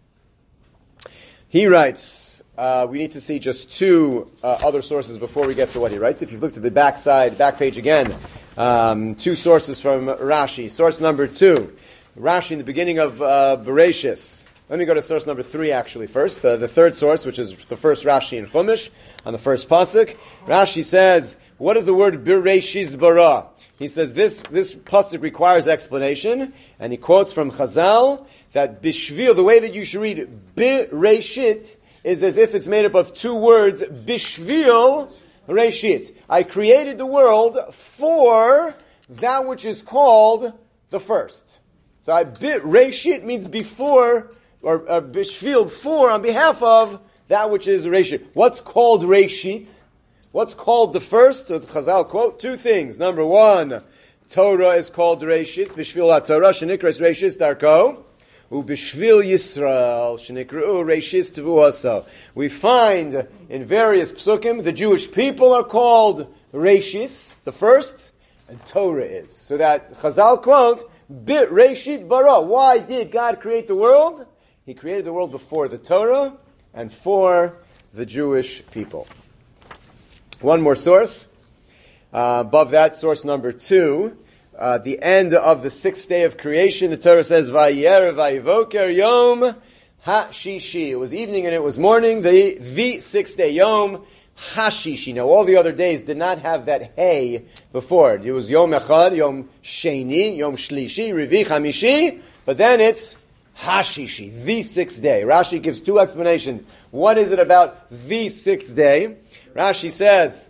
he writes, Uh, we need to see just two uh, other sources before we get to what he writes. If you've looked at the back side, back page again, um, two sources from Rashi. Source number two, Rashi in the beginning of uh, Bereshis. Let me go to source number three actually first. The, the third source, which is the first Rashi in Chumash, on the first pasuk. Rashi says, what is the word Bereshis bara? He says this, this pasuk requires explanation, and he quotes from Chazal that Bishvil, the way that you should read Bereshit, is as if it's made up of two words, Bishvil Reshit. I created the world for that which is called the first. So I, Reshit means before, or, or Bishvil, for, on behalf of that which is Reshit. What's called Reshit? What's called the first? So the Chazal quote, two things. Number one, Torah is called Reshit, Bishvil HaTorah, Shenikras Reshit Darko. Ubishvil Yisrael, Shenikru Reishis Tevuasa. We find in various psukim the Jewish people are called Reishis, the first, and Torah is. So that Chazal quote, Bit Reishit Bara. Why did God create the world? He created the world before the Torah and for the Jewish people. One more source. Uh, above that, source number two. Uh, the end of the sixth day of creation, the Torah says, Vayer vayivoker yom ha-shishi. It was evening and it was morning, the, the sixth day, yom ha-shishi. Now, all the other days did not have that hey before it. It was yom echad, yom sheni, yom shlishi, revi, chamishi, but then it's ha-shishi, the sixth day. Rashi gives two explanations. What is it about the sixth day? Rashi says,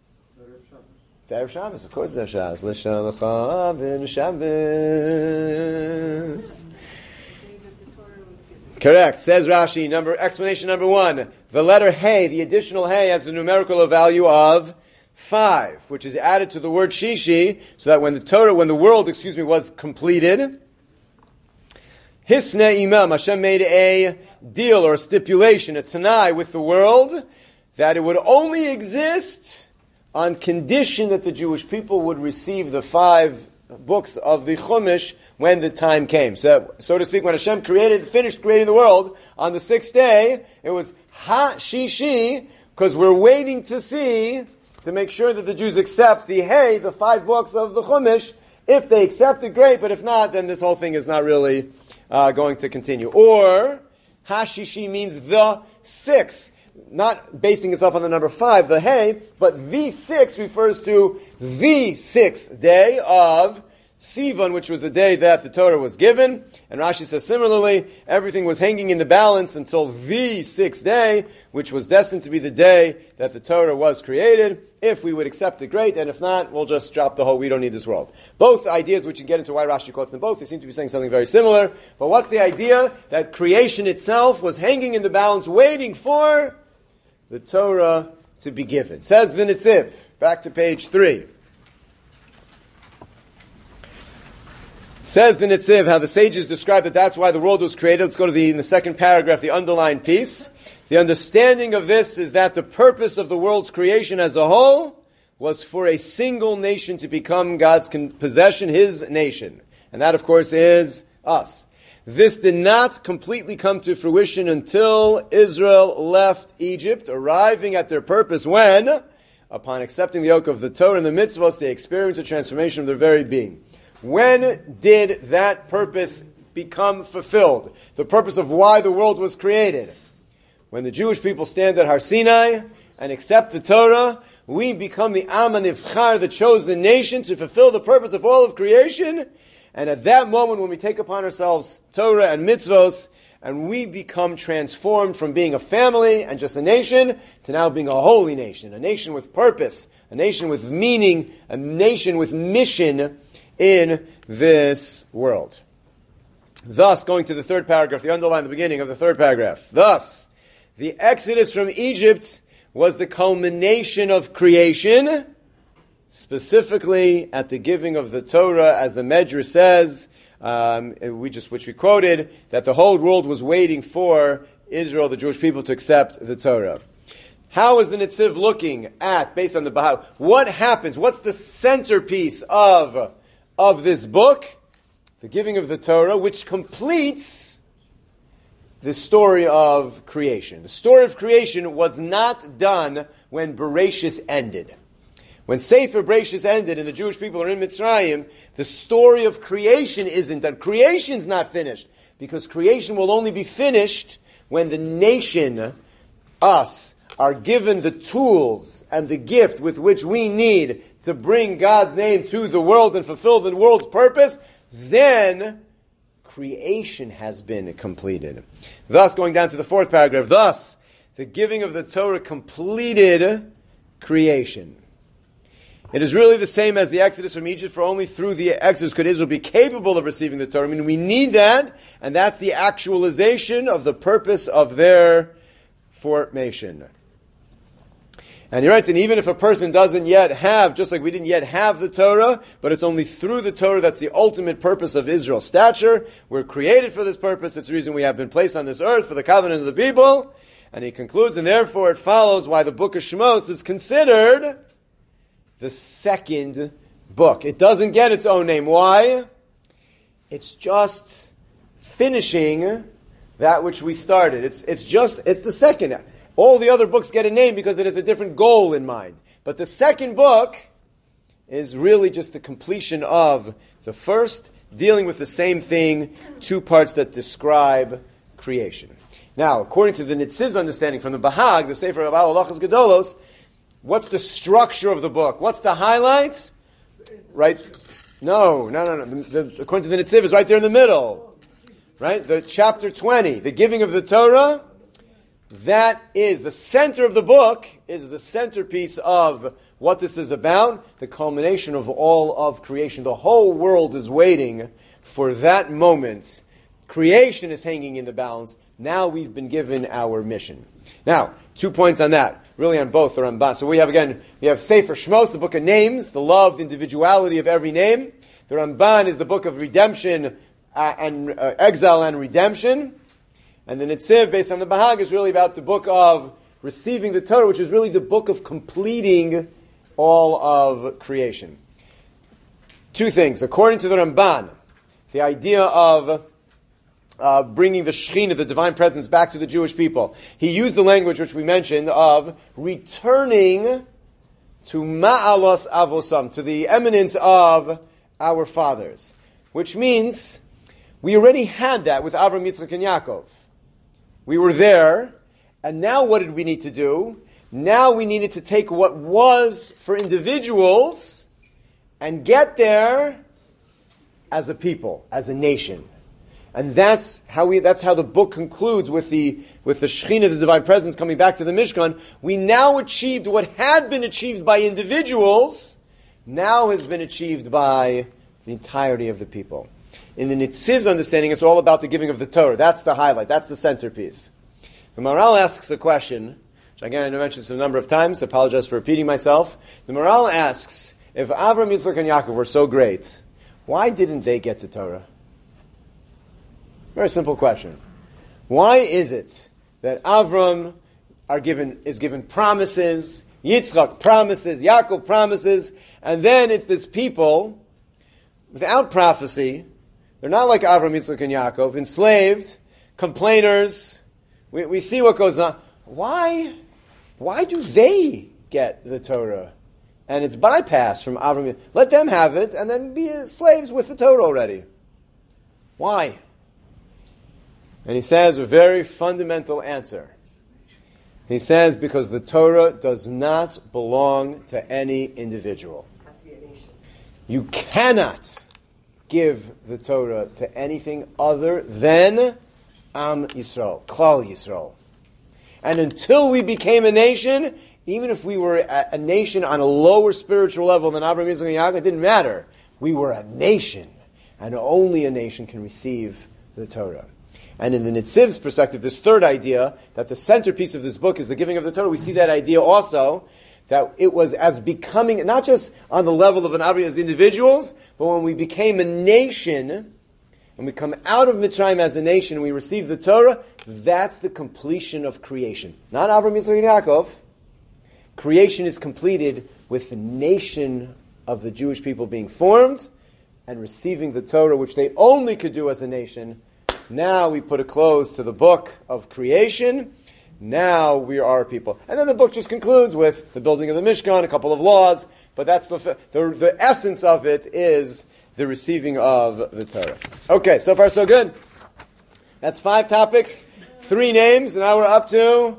it's Erev Shabbos, of course it's Erev Shabbos. Lishon L'cha Ben Shabbos. Correct. Says Rashi, number, explanation number one. The letter Hey, the additional Hey, has the numerical value of five, which is added to the word Shishi, so that when the Torah, when the world, excuse me, was completed, Hisne Imam, Hashem made a deal or a stipulation, a Tanai with the world, that it would only exist on condition that the Jewish people would receive the five books of the Chumash when the time came. So, so to speak, when Hashem created, finished creating the world, on the sixth day, it was Ha-Shishi, because we're waiting to see, to make sure that the Jews accept the Hey, the five books of the Chumash. If they accept it, great, but if not, then this whole thing is not really uh, going to continue. Or, Ha-Shishi means the sixth. Not basing itself on the number five, the Hey, but the six refers to the sixth day of Sivan, which was the day that the Torah was given. And Rashi says similarly, everything was hanging in the balance until the sixth day, which was destined to be the day that the Torah was created. If we would accept it, great, and if not, we'll just drop the whole, we don't need this world. Both ideas, which you get into why Rashi quotes them both, they seem to be saying something very similar. But what's the idea? That creation itself was hanging in the balance, waiting for the Torah to be given. Says the Netziv, back to page three. Says the Netziv, how the sages describe that that's why the world was created. Let's go to the, in the second paragraph, the underlined piece. The understanding of this is that the purpose of the world's creation as a whole was for a single nation to become God's possession, His nation. And that, of course, is us. This did not completely come to fruition until Israel left Egypt, arriving at their purpose when, upon accepting the yoke of the Torah and the mitzvahs, they experienced a transformation of their very being. When did that purpose become fulfilled? The purpose of why the world was created. When the Jewish people stand at Har Sinai and accept the Torah, we become the Am HaNivchar, the chosen nation, to fulfill the purpose of all of creation. And at that moment, when we take upon ourselves Torah and mitzvos, and we become transformed from being a family and just a nation to now being a holy nation, a nation with purpose, a nation with meaning, a nation with mission in this world. Thus, going to the third paragraph, the underline the beginning of the third paragraph. Thus, the exodus from Egypt was the culmination of creation, specifically at the giving of the Torah, as the Medrash says, um, we just which we quoted, that the whole world was waiting for Israel, the Jewish people, to accept the Torah. How is the Netziv looking at, based on the Baha'i, what happens? What's the centerpiece of of this book? The giving of the Torah, which completes the story of creation. The story of creation was not done when Bereshis ended. When Sefer Bereshis ended and the Jewish people are in Mitzrayim, the story of creation isn't done. Creation's not finished, because creation will only be finished when the nation, us, are given the tools and the gift with which we need to bring God's name to the world and fulfill the world's purpose. Then creation has been completed. Thus, going down to the fourth paragraph, thus, the giving of the Torah completed creation. It is really the same as the exodus from Egypt, for only through the exodus could Israel be capable of receiving the Torah. I mean, we need that, and that's the actualization of the purpose of their formation. And he writes, and even if a person doesn't yet have, just like we didn't yet have the Torah, but it's only through the Torah that's the ultimate purpose of Israel's stature. We're created for this purpose. It's the reason we have been placed on this earth, for the covenant of the people. And he concludes, and therefore it follows why the book of Shemos is considered the second book. It doesn't get its own name. Why? It's just finishing that which we started. It's it's just, it's the second. All the other books get a name because it has a different goal in mind. But the second book is really just the completion of the first, dealing with the same thing, two parts that describe creation. Now, according to the Netziv's understanding from the Bahag, the Sefer of Halachos Gedolos, what's the structure of the book? What's the highlights? Right? No, no, no, no. The, the, according to the Netziv, is right there in the middle. Right? The chapter twenty, the giving of the Torah. That is the center of the book, is the centerpiece of what this is about, the culmination of all of creation. The whole world is waiting for that moment. Creation is hanging in the balance. Now we've been given our mission. Now, two points on that, really on both the Ramban. So we have, again, we have Sefer Shmos, the book of names, the love, the individuality of every name. The Ramban is the book of redemption uh, and uh, exile and redemption. And the Netziv, based on the Bahag, is really about the book of receiving the Torah, which is really the book of completing all of creation. Two things. According to the Ramban, the idea of uh, bringing the Shekhinah, the divine presence, back to the Jewish people, he used the language which we mentioned of returning to Ma'alos Avosam, to the eminence of our fathers, which means we already had that with Avram, Yitzchak, and Yaakov. We were there, and now what did we need to do? Now we needed to take what was for individuals and get there as a people, as a nation. And that's how we, that's how the book concludes with the, with the Shekhinah, the divine presence coming back to the Mishkan. We now achieved what had been achieved by individuals, now has been achieved by the entirety of the people. In the Nitziv's understanding, it's all about the giving of the Torah. That's the highlight. That's the centerpiece. The Maharal asks a question, which again I mentioned this a number of times. I apologize for repeating myself. The Maharal asks, if Avram, Yitzchak, and Yaakov were so great, why didn't they get the Torah? Very simple question. Why is it that Avram are given is given promises, Yitzchak promises, Yaakov promises, and then it's this people without prophecy? They're not like Avram, Yitzchak, and Yaakov, enslaved, complainers. We, we see what goes on. Why? Why do they get the Torah? And it's bypassed from Avram. Let them have it, and then be slaves with the Torah already. Why? And he says a very fundamental answer. He says, because the Torah does not belong to any individual. You cannot give the Torah to anything other than Am Yisrael, Klal Yisrael. And until we became a nation, even if we were a, a nation on a lower spiritual level than Avraham, Yitzchak, and Yaakov, it didn't matter. We were a nation, and only a nation can receive the Torah. And in the Nitziv's perspective, this third idea, that the centerpiece of this book is the giving of the Torah, we see that idea also, that it was as becoming, not just on the level of an Avraham as individuals, but when we became a nation, and we come out of Mitzrayim as a nation, and we receive the Torah, that's the completion of creation. Not Avraham, Yitzchak, and Yaakov. Creation is completed with the nation of the Jewish people being formed, and receiving the Torah, which they only could do as a nation. Now we put a close to the book of creation. Now we are a people. And then the book just concludes with the building of the Mishkan, a couple of laws, but that's the, the, the essence of it is the receiving of the Torah. Okay, so far so good. That's five topics, three names, and now we're up to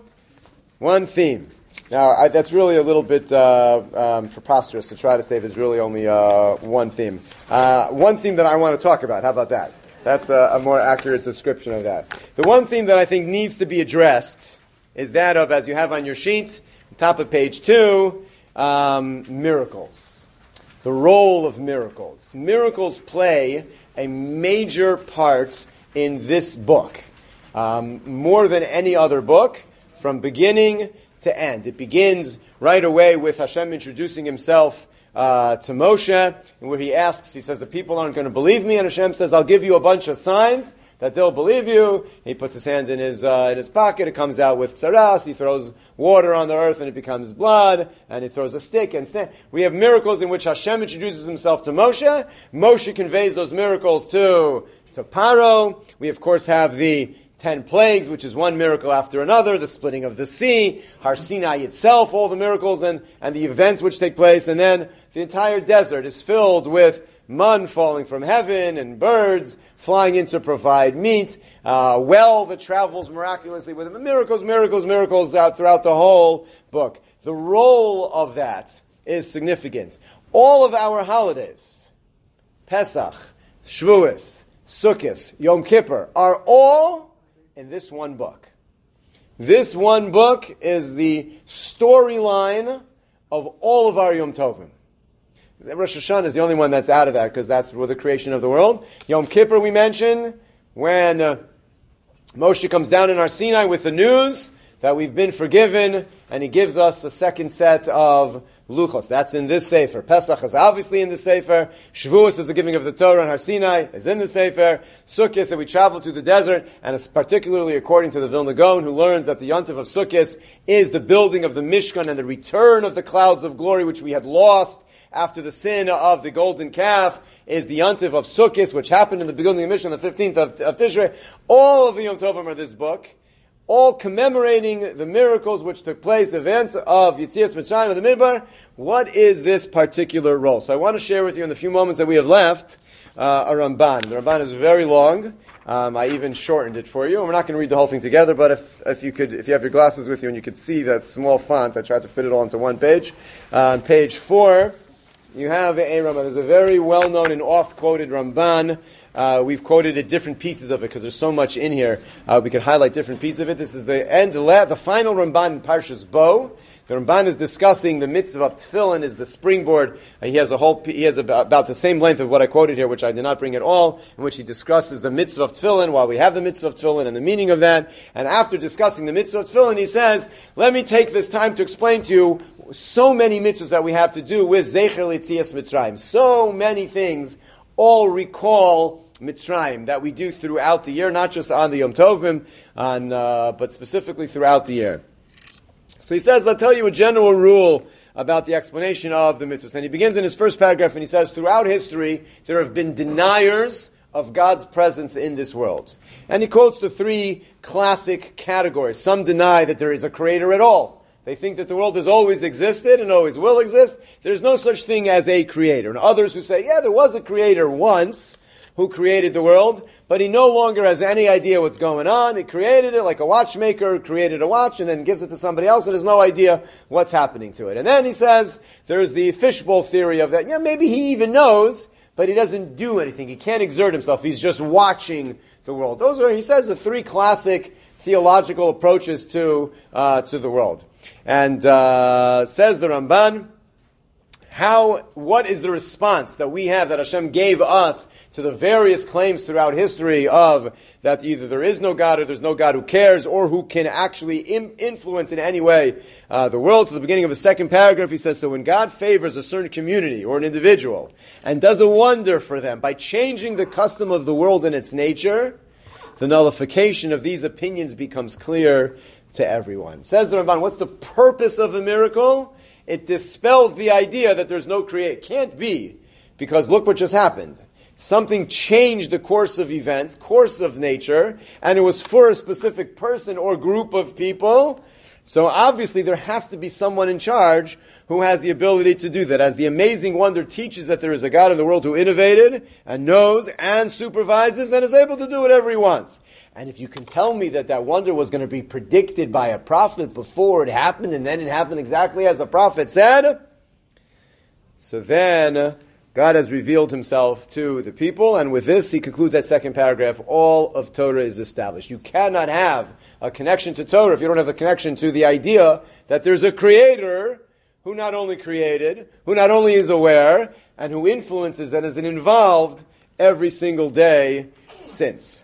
one theme. Now, I, that's really a little bit uh, um, preposterous to try to say there's really only uh, one theme. Uh, one theme that I want to talk about. How about that? That's a, a more accurate description of that. The one theme that I think needs to be addressed is that of, as you have on your sheet, top of page two, um, miracles. The role of miracles. Miracles play a major part in this book. Um, more than any other book, from beginning to end. It begins right away with Hashem introducing himself Uh, to Moshe, and where he asks, he says, the people aren't going to believe me, and Hashem says, I'll give you a bunch of signs that they'll believe you. He puts his hand in his uh, in his pocket, it comes out with saras, he throws water on the earth and it becomes blood, and he throws a stick and snake. We have miracles in which Hashem introduces himself to Moshe. Moshe conveys those miracles to, to Paro. We of course have the ten plagues, which is one miracle after another, the splitting of the sea, Har Sinai itself, all the miracles and, and the events which take place, and then the entire desert is filled with man falling from heaven and birds flying in to provide meat, uh, well that travels miraculously with them, miracles, miracles, miracles out throughout the whole book. The role of that is significant. All of our holidays, Pesach, Shavuos, Sukkot, Yom Kippur, are all in this one book. This one book is the storyline of all of our Yom Tovim. Rosh Hashanah is the only one that's out of that because that's with the creation of the world. Yom Kippur we mentioned when uh, Moshe comes down in Har Sinai with the news that we've been forgiven, and he gives us the second set of Luchos. That's in this Sefer. Pesach is obviously in the Sefer. Shavuos is the giving of the Torah, and Har Sinai is in the Sefer. Sukkot, that we travel to the desert, and it's particularly according to the Vilna Gaon, who learns that the Yontif of Sukkot is the building of the Mishkan and the return of the clouds of glory, which we had lost after the sin of the golden calf, is the Yontif of Sukkot, which happened in the beginning of the Mishkan, the fifteenth of, of Tishrei. All of the Yom Tovim are this book, all commemorating the miracles which took place, the events of Yetzias Mitzrayim of the Midbar. What is this particular role? So I want to share with you in the few moments that we have left uh, a Ramban. The Ramban is very long. Um, I even shortened it for you. We're not going to read the whole thing together, but if if you could, if you have your glasses with you and you could see that small font, I tried to fit it all into one page. Uh, on page four, you have a Ramban. There's a very well-known and oft-quoted Ramban. Uh, we've quoted it different pieces of it because there's so much in here. Uh, we could highlight different pieces of it. This is the end, the, la- the final Ramban in Parshas Bo. The Ramban is discussing the mitzvah of tefillin is the springboard. Uh, he has a whole. He has about, about the same length of what I quoted here, which I did not bring at all, in which he discusses the mitzvah of tefillin, while we have the mitzvah of tefillin and the meaning of that. And after discussing the mitzvah of tefillin, he says, "Let me take this time to explain to you so many mitzvahs that we have to do with Zecher L'Yetzias Mitzrayim. So many things all recall Mitzrayim that we do throughout the year, not just on the Yom Tovim, on, uh, but specifically throughout the year." So he says, "I'll tell you a general rule about the explanation of the mitzvahs." And he begins in his first paragraph and he says, throughout history, there have been deniers of God's presence in this world. And he quotes the three classic categories. Some deny that there is a creator at all. They think that the world has always existed and always will exist. There's no such thing as a creator. And others who say, yeah, there was a creator once who created the world, but he no longer has any idea what's going on. He created it like a watchmaker created a watch and then gives it to somebody else and has no idea what's happening to it. And then he says there's the fishbowl theory of that, yeah, maybe he even knows, but he doesn't do anything. He can't exert himself. He's just watching the world. Those are, he says, the three classic theological approaches to uh, to the world. And uh, says the Ramban, How, what is the response that we have that Hashem gave us to the various claims throughout history of that either there is no God or there's no God who cares or who can actually im- influence in any way uh, the world? So the beginning of the second paragraph he says, so when God favors a certain community or an individual and does a wonder for them by changing the custom of the world and its nature, the nullification of these opinions becomes clear to everyone. Says the Ramban, what's the purpose of a miracle? It dispels the idea that there's no creator. It can't be, because look what just happened. Something changed the course of events, course of nature, and it was for a specific person or group of people. So obviously there has to be someone in charge who has the ability to do that. As the amazing wonder teaches that there is a God in the world who innovated and knows and supervises and is able to do whatever he wants. And if you can tell me that that wonder was going to be predicted by a prophet before it happened, and then it happened exactly as the prophet said, so then God has revealed himself to the people, and with this he concludes that second paragraph, all of Torah is established. You cannot have a connection to Torah if you don't have a connection to the idea that there's a creator who not only created, who not only is aware, and who influences and is involved every single day since.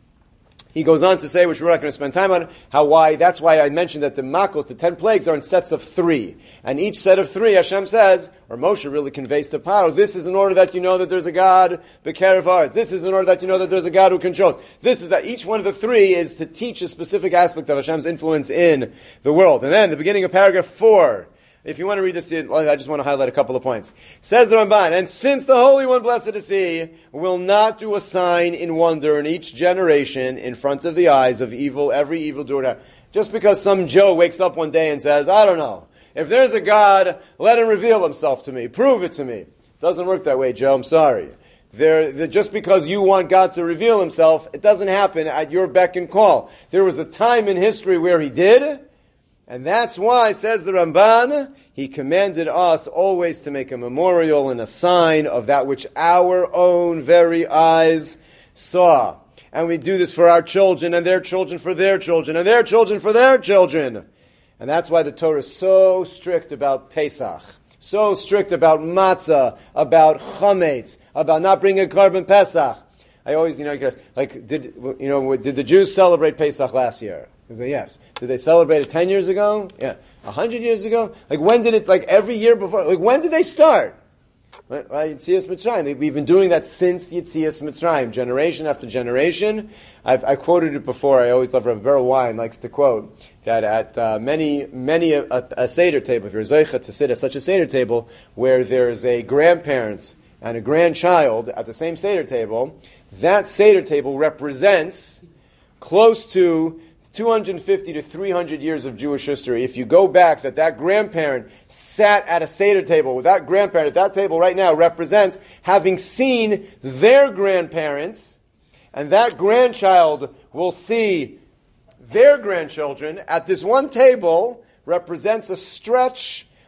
He goes on to say, which we're not going to spend time on, how why, that's why I mentioned that the makot, the ten plagues, are in sets of three. And each set of three, Hashem says, or Moshe really conveys to Paro, this is in order that you know that there's a God, B'kerev Haaretz. This is in order that you know that there's a God who controls. This is that each one of the three is to teach a specific aspect of Hashem's influence in the world. And then, the beginning of paragraph four, if you want to read this, I just want to highlight a couple of points. Says the Ramban, and since the Holy One, blessed is He, will not do a sign in wonder in each generation in front of the eyes of evil, every evildoer. Just because some Joe wakes up one day and says, I don't know, if there's a God, let him reveal himself to me, prove it to me. It doesn't work that way, Joe, I'm sorry. There, just because you want God to reveal himself, it doesn't happen at your beck and call. There was a time in history where he did, and that's why, says the Ramban, he commanded us always to make a memorial and a sign of that which our own very eyes saw. And we do this for our children, and their children for their children, and their children for their children. And that's why the Torah is so strict about Pesach, so strict about matzah, about chametz, about not bringing a carbon Pesach. I always, you know, like, did you know, did the Jews celebrate Pesach last year? Because they, yes. Did they celebrate it ten years ago? Yeah. A hundred years ago? Like, when did it, like, every year before? Like, when did they start? Right, Yetzias Mitzrayim. We've been doing that since Yetzias Mitzrayim, generation after generation. I've I quoted it before. I always love Rav Beryl Wein likes to quote that at uh, many, many a, a, a Seder table, if you're Zeicha to sit at such a Seder table, where there's a grandparent and a grandchild at the same Seder table, that Seder table represents close to two hundred fifty to three hundred years of Jewish history. If you go back, that that grandparent sat at a Seder table, with that grandparent at that table right now represents having seen their grandparents, and that grandchild will see their grandchildren at this one table, represents a stretch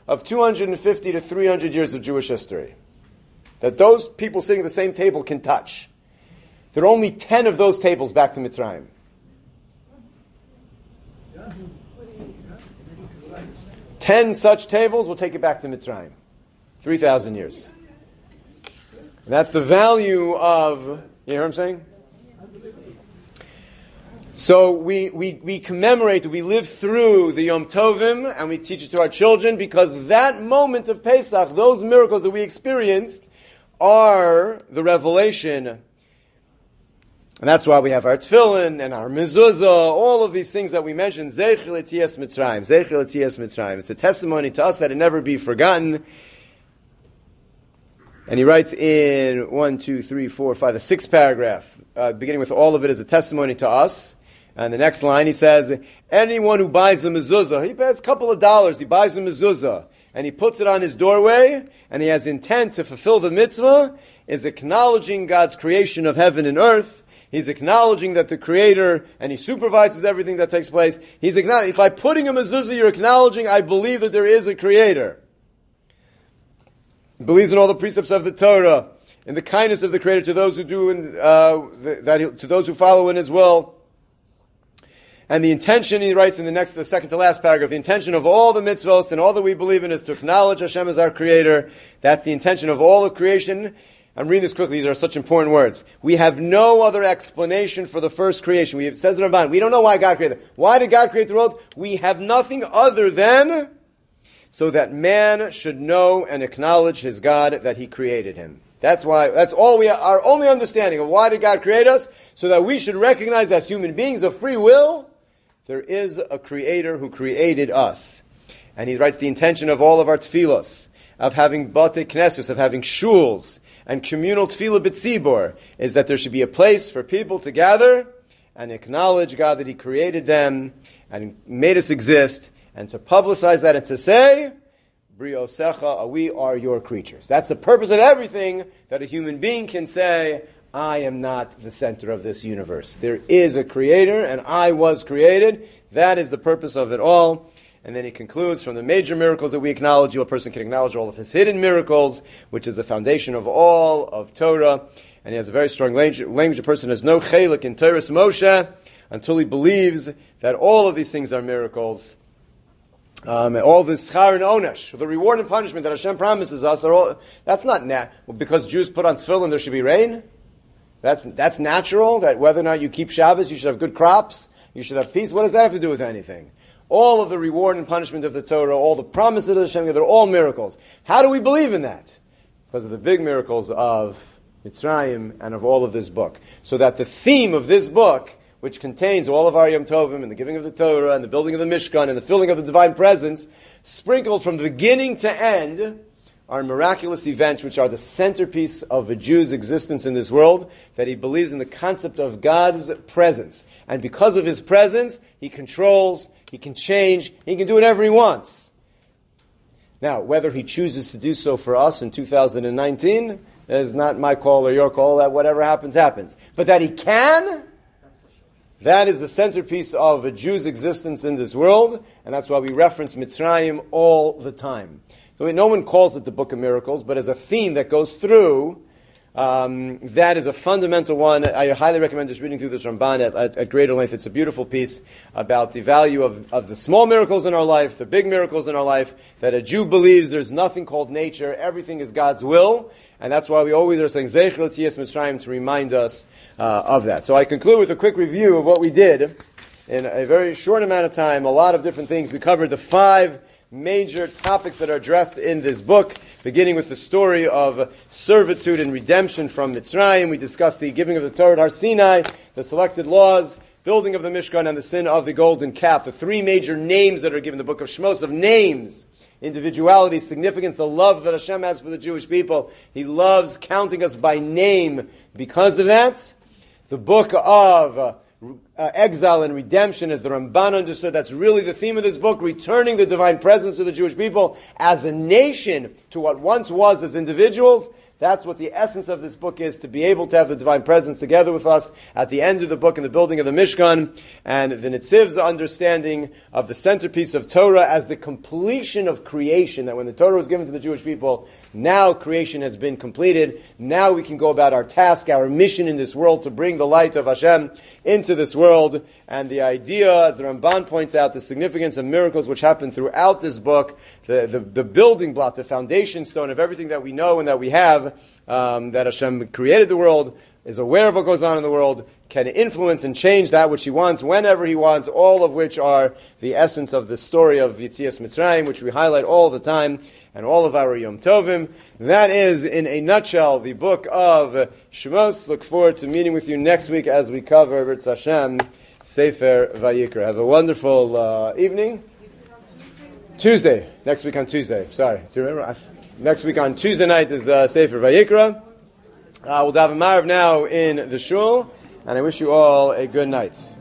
of two hundred fifty to three hundred years of Jewish history that those people sitting at the same table can touch. There are only ten of those tables back to Mitzrayim. Ten such tables will take it back to Mitzrayim. Three thousand years. And that's the value of, you hear what I'm saying? So we, we, we commemorate, we live through the Yom Tovim, and we teach it to our children, because that moment of Pesach, those miracles that we experienced, are the revelation. And that's why we have our tefillin and our mezuzah, all of these things that we mentioned. Zeichel Yetzias Mitzrayim. Zeichel Yetzias Mitzrayim. It's a testimony to us that it never be forgotten. And he writes in one, two, three, four, five, the sixth paragraph, uh, beginning with all of it as a testimony to us. And the next line, he says, anyone who buys a mezuzah, he pays a couple of dollars, he buys a mezuzah, and he puts it on his doorway, and he has intent to fulfill the mitzvah, is acknowledging God's creation of heaven and earth. He's acknowledging that the Creator, and he supervises everything that takes place. He's acknowledging, by putting a mezuzah, you're acknowledging, I believe that there is a Creator. He believes in all the precepts of the Torah, in the kindness of the Creator to those who do, in, uh, that he, to those who follow in His will. And the intention, he writes in the next, the second to last paragraph, the intention of all the mitzvos and all that we believe in is to acknowledge Hashem as our Creator. That's the intention of all of creation. I'm reading this quickly. These are such important words. We have no other explanation for the first creation. We have, it says in Ramban, we don't know why God created it. Why did God create the world? We have nothing other than so that man should know and acknowledge his God, that He created him. That's why, that's all we, our only understanding of why did God create us, so that we should recognize as human beings of free will, there is a Creator who created us. And he writes the intention of all of our tefillos, of having bate knessos, of having shuls, and communal tefillah b'tzibor, is that there should be a place for people to gather and acknowledge God that He created them and made us exist, and to publicize that and to say, Briosecha, we are your creatures. That's the purpose of everything, that a human being can say, I am not the center of this universe. There is a Creator, and I was created. That is the purpose of it all. And then he concludes, from the major miracles that we acknowledge, a person can acknowledge all of his hidden miracles, which is the foundation of all of Torah. And he has a very strong language. language. A person has no chelik in Torah's Moshe until he believes that all of these things are miracles. Um, all this schar and onesh, the reward and punishment that Hashem promises us, are all, that's not nat- because Jews put on tefillin, there should be rain. That's that's natural, that whether or not you keep Shabbos, you should have good crops, you should have peace. What does that have to do with anything? All of the reward and punishment of the Torah, all the promises of Hashem, they're all miracles. How do we believe in that? Because of the big miracles of Mitzrayim and of all of this book. So that the theme of this book, which contains all of our Yom Tovim and the giving of the Torah and the building of the Mishkan and the filling of the divine presence, sprinkled from beginning to end, are miraculous events which are the centerpiece of a Jew's existence in this world, that he believes in the concept of God's presence. And because of His presence, He controls, He can change, He can do whatever He wants. Now, whether He chooses to do so for us in two thousand nineteen is not my call or your call, that whatever happens, happens. But that He can, that is the centerpiece of a Jew's existence in this world, and that's why we reference Mitzrayim all the time. So no one calls it the Book of Miracles, but as a theme that goes through, um, that is a fundamental one. I highly recommend just reading through this Ramban at, at, at greater length. It's a beautiful piece about the value of, of the small miracles in our life, the big miracles in our life, that a Jew believes there's nothing called nature, everything is God's will, and that's why we always are saying Zeichel Yetzias Mitzrayim to remind us uh, of that. So I conclude with a quick review of what we did in a very short amount of time, a lot of different things. We covered the five major topics that are addressed in this book, beginning with the story of servitude and redemption from Mitzrayim. We discussed the giving of the Torah at Har Sinai, the selected laws, building of the Mishkan, and the sin of the golden calf. The three major names that are given in the book of Shmos, of names, individuality, significance, the love that Hashem has for the Jewish people. He loves counting us by name because of that. The book of uh, Uh, exile and redemption, as the Ramban understood, that's really the theme of this book, returning the divine presence to the Jewish people as a nation to what once was as individuals. That's what the essence of this book is, to be able to have the divine presence together with us at the end of the book in the building of the Mishkan, and the Nitziv's understanding of the centerpiece of Torah as the completion of creation, that when the Torah was given to the Jewish people, now creation has been completed. Now we can go about our task, our mission in this world, to bring the light of Hashem into this world. And the idea, as the Ramban points out, the significance of miracles which happen throughout this book, the, the, the building block, the foundation stone of everything that we know and that we have, um, that Hashem created the world, is aware of what goes on in the world, can influence and change that which He wants whenever He wants, all of which are the essence of the story of Yetzias Mitzrayim, which we highlight all the time, and all of our Yom Tovim. That is, in a nutshell, the book of Shemos. Look forward to meeting with you next week as we cover B'Tz Hashem, Sefer Vayikra. Have a wonderful uh, evening. Tuesday. Next week on Tuesday. Sorry. Do you remember? I, next week on Tuesday night is the Sefer Vayikra. Uh, we'll daven Marav now in the shul, and I wish you all a good night.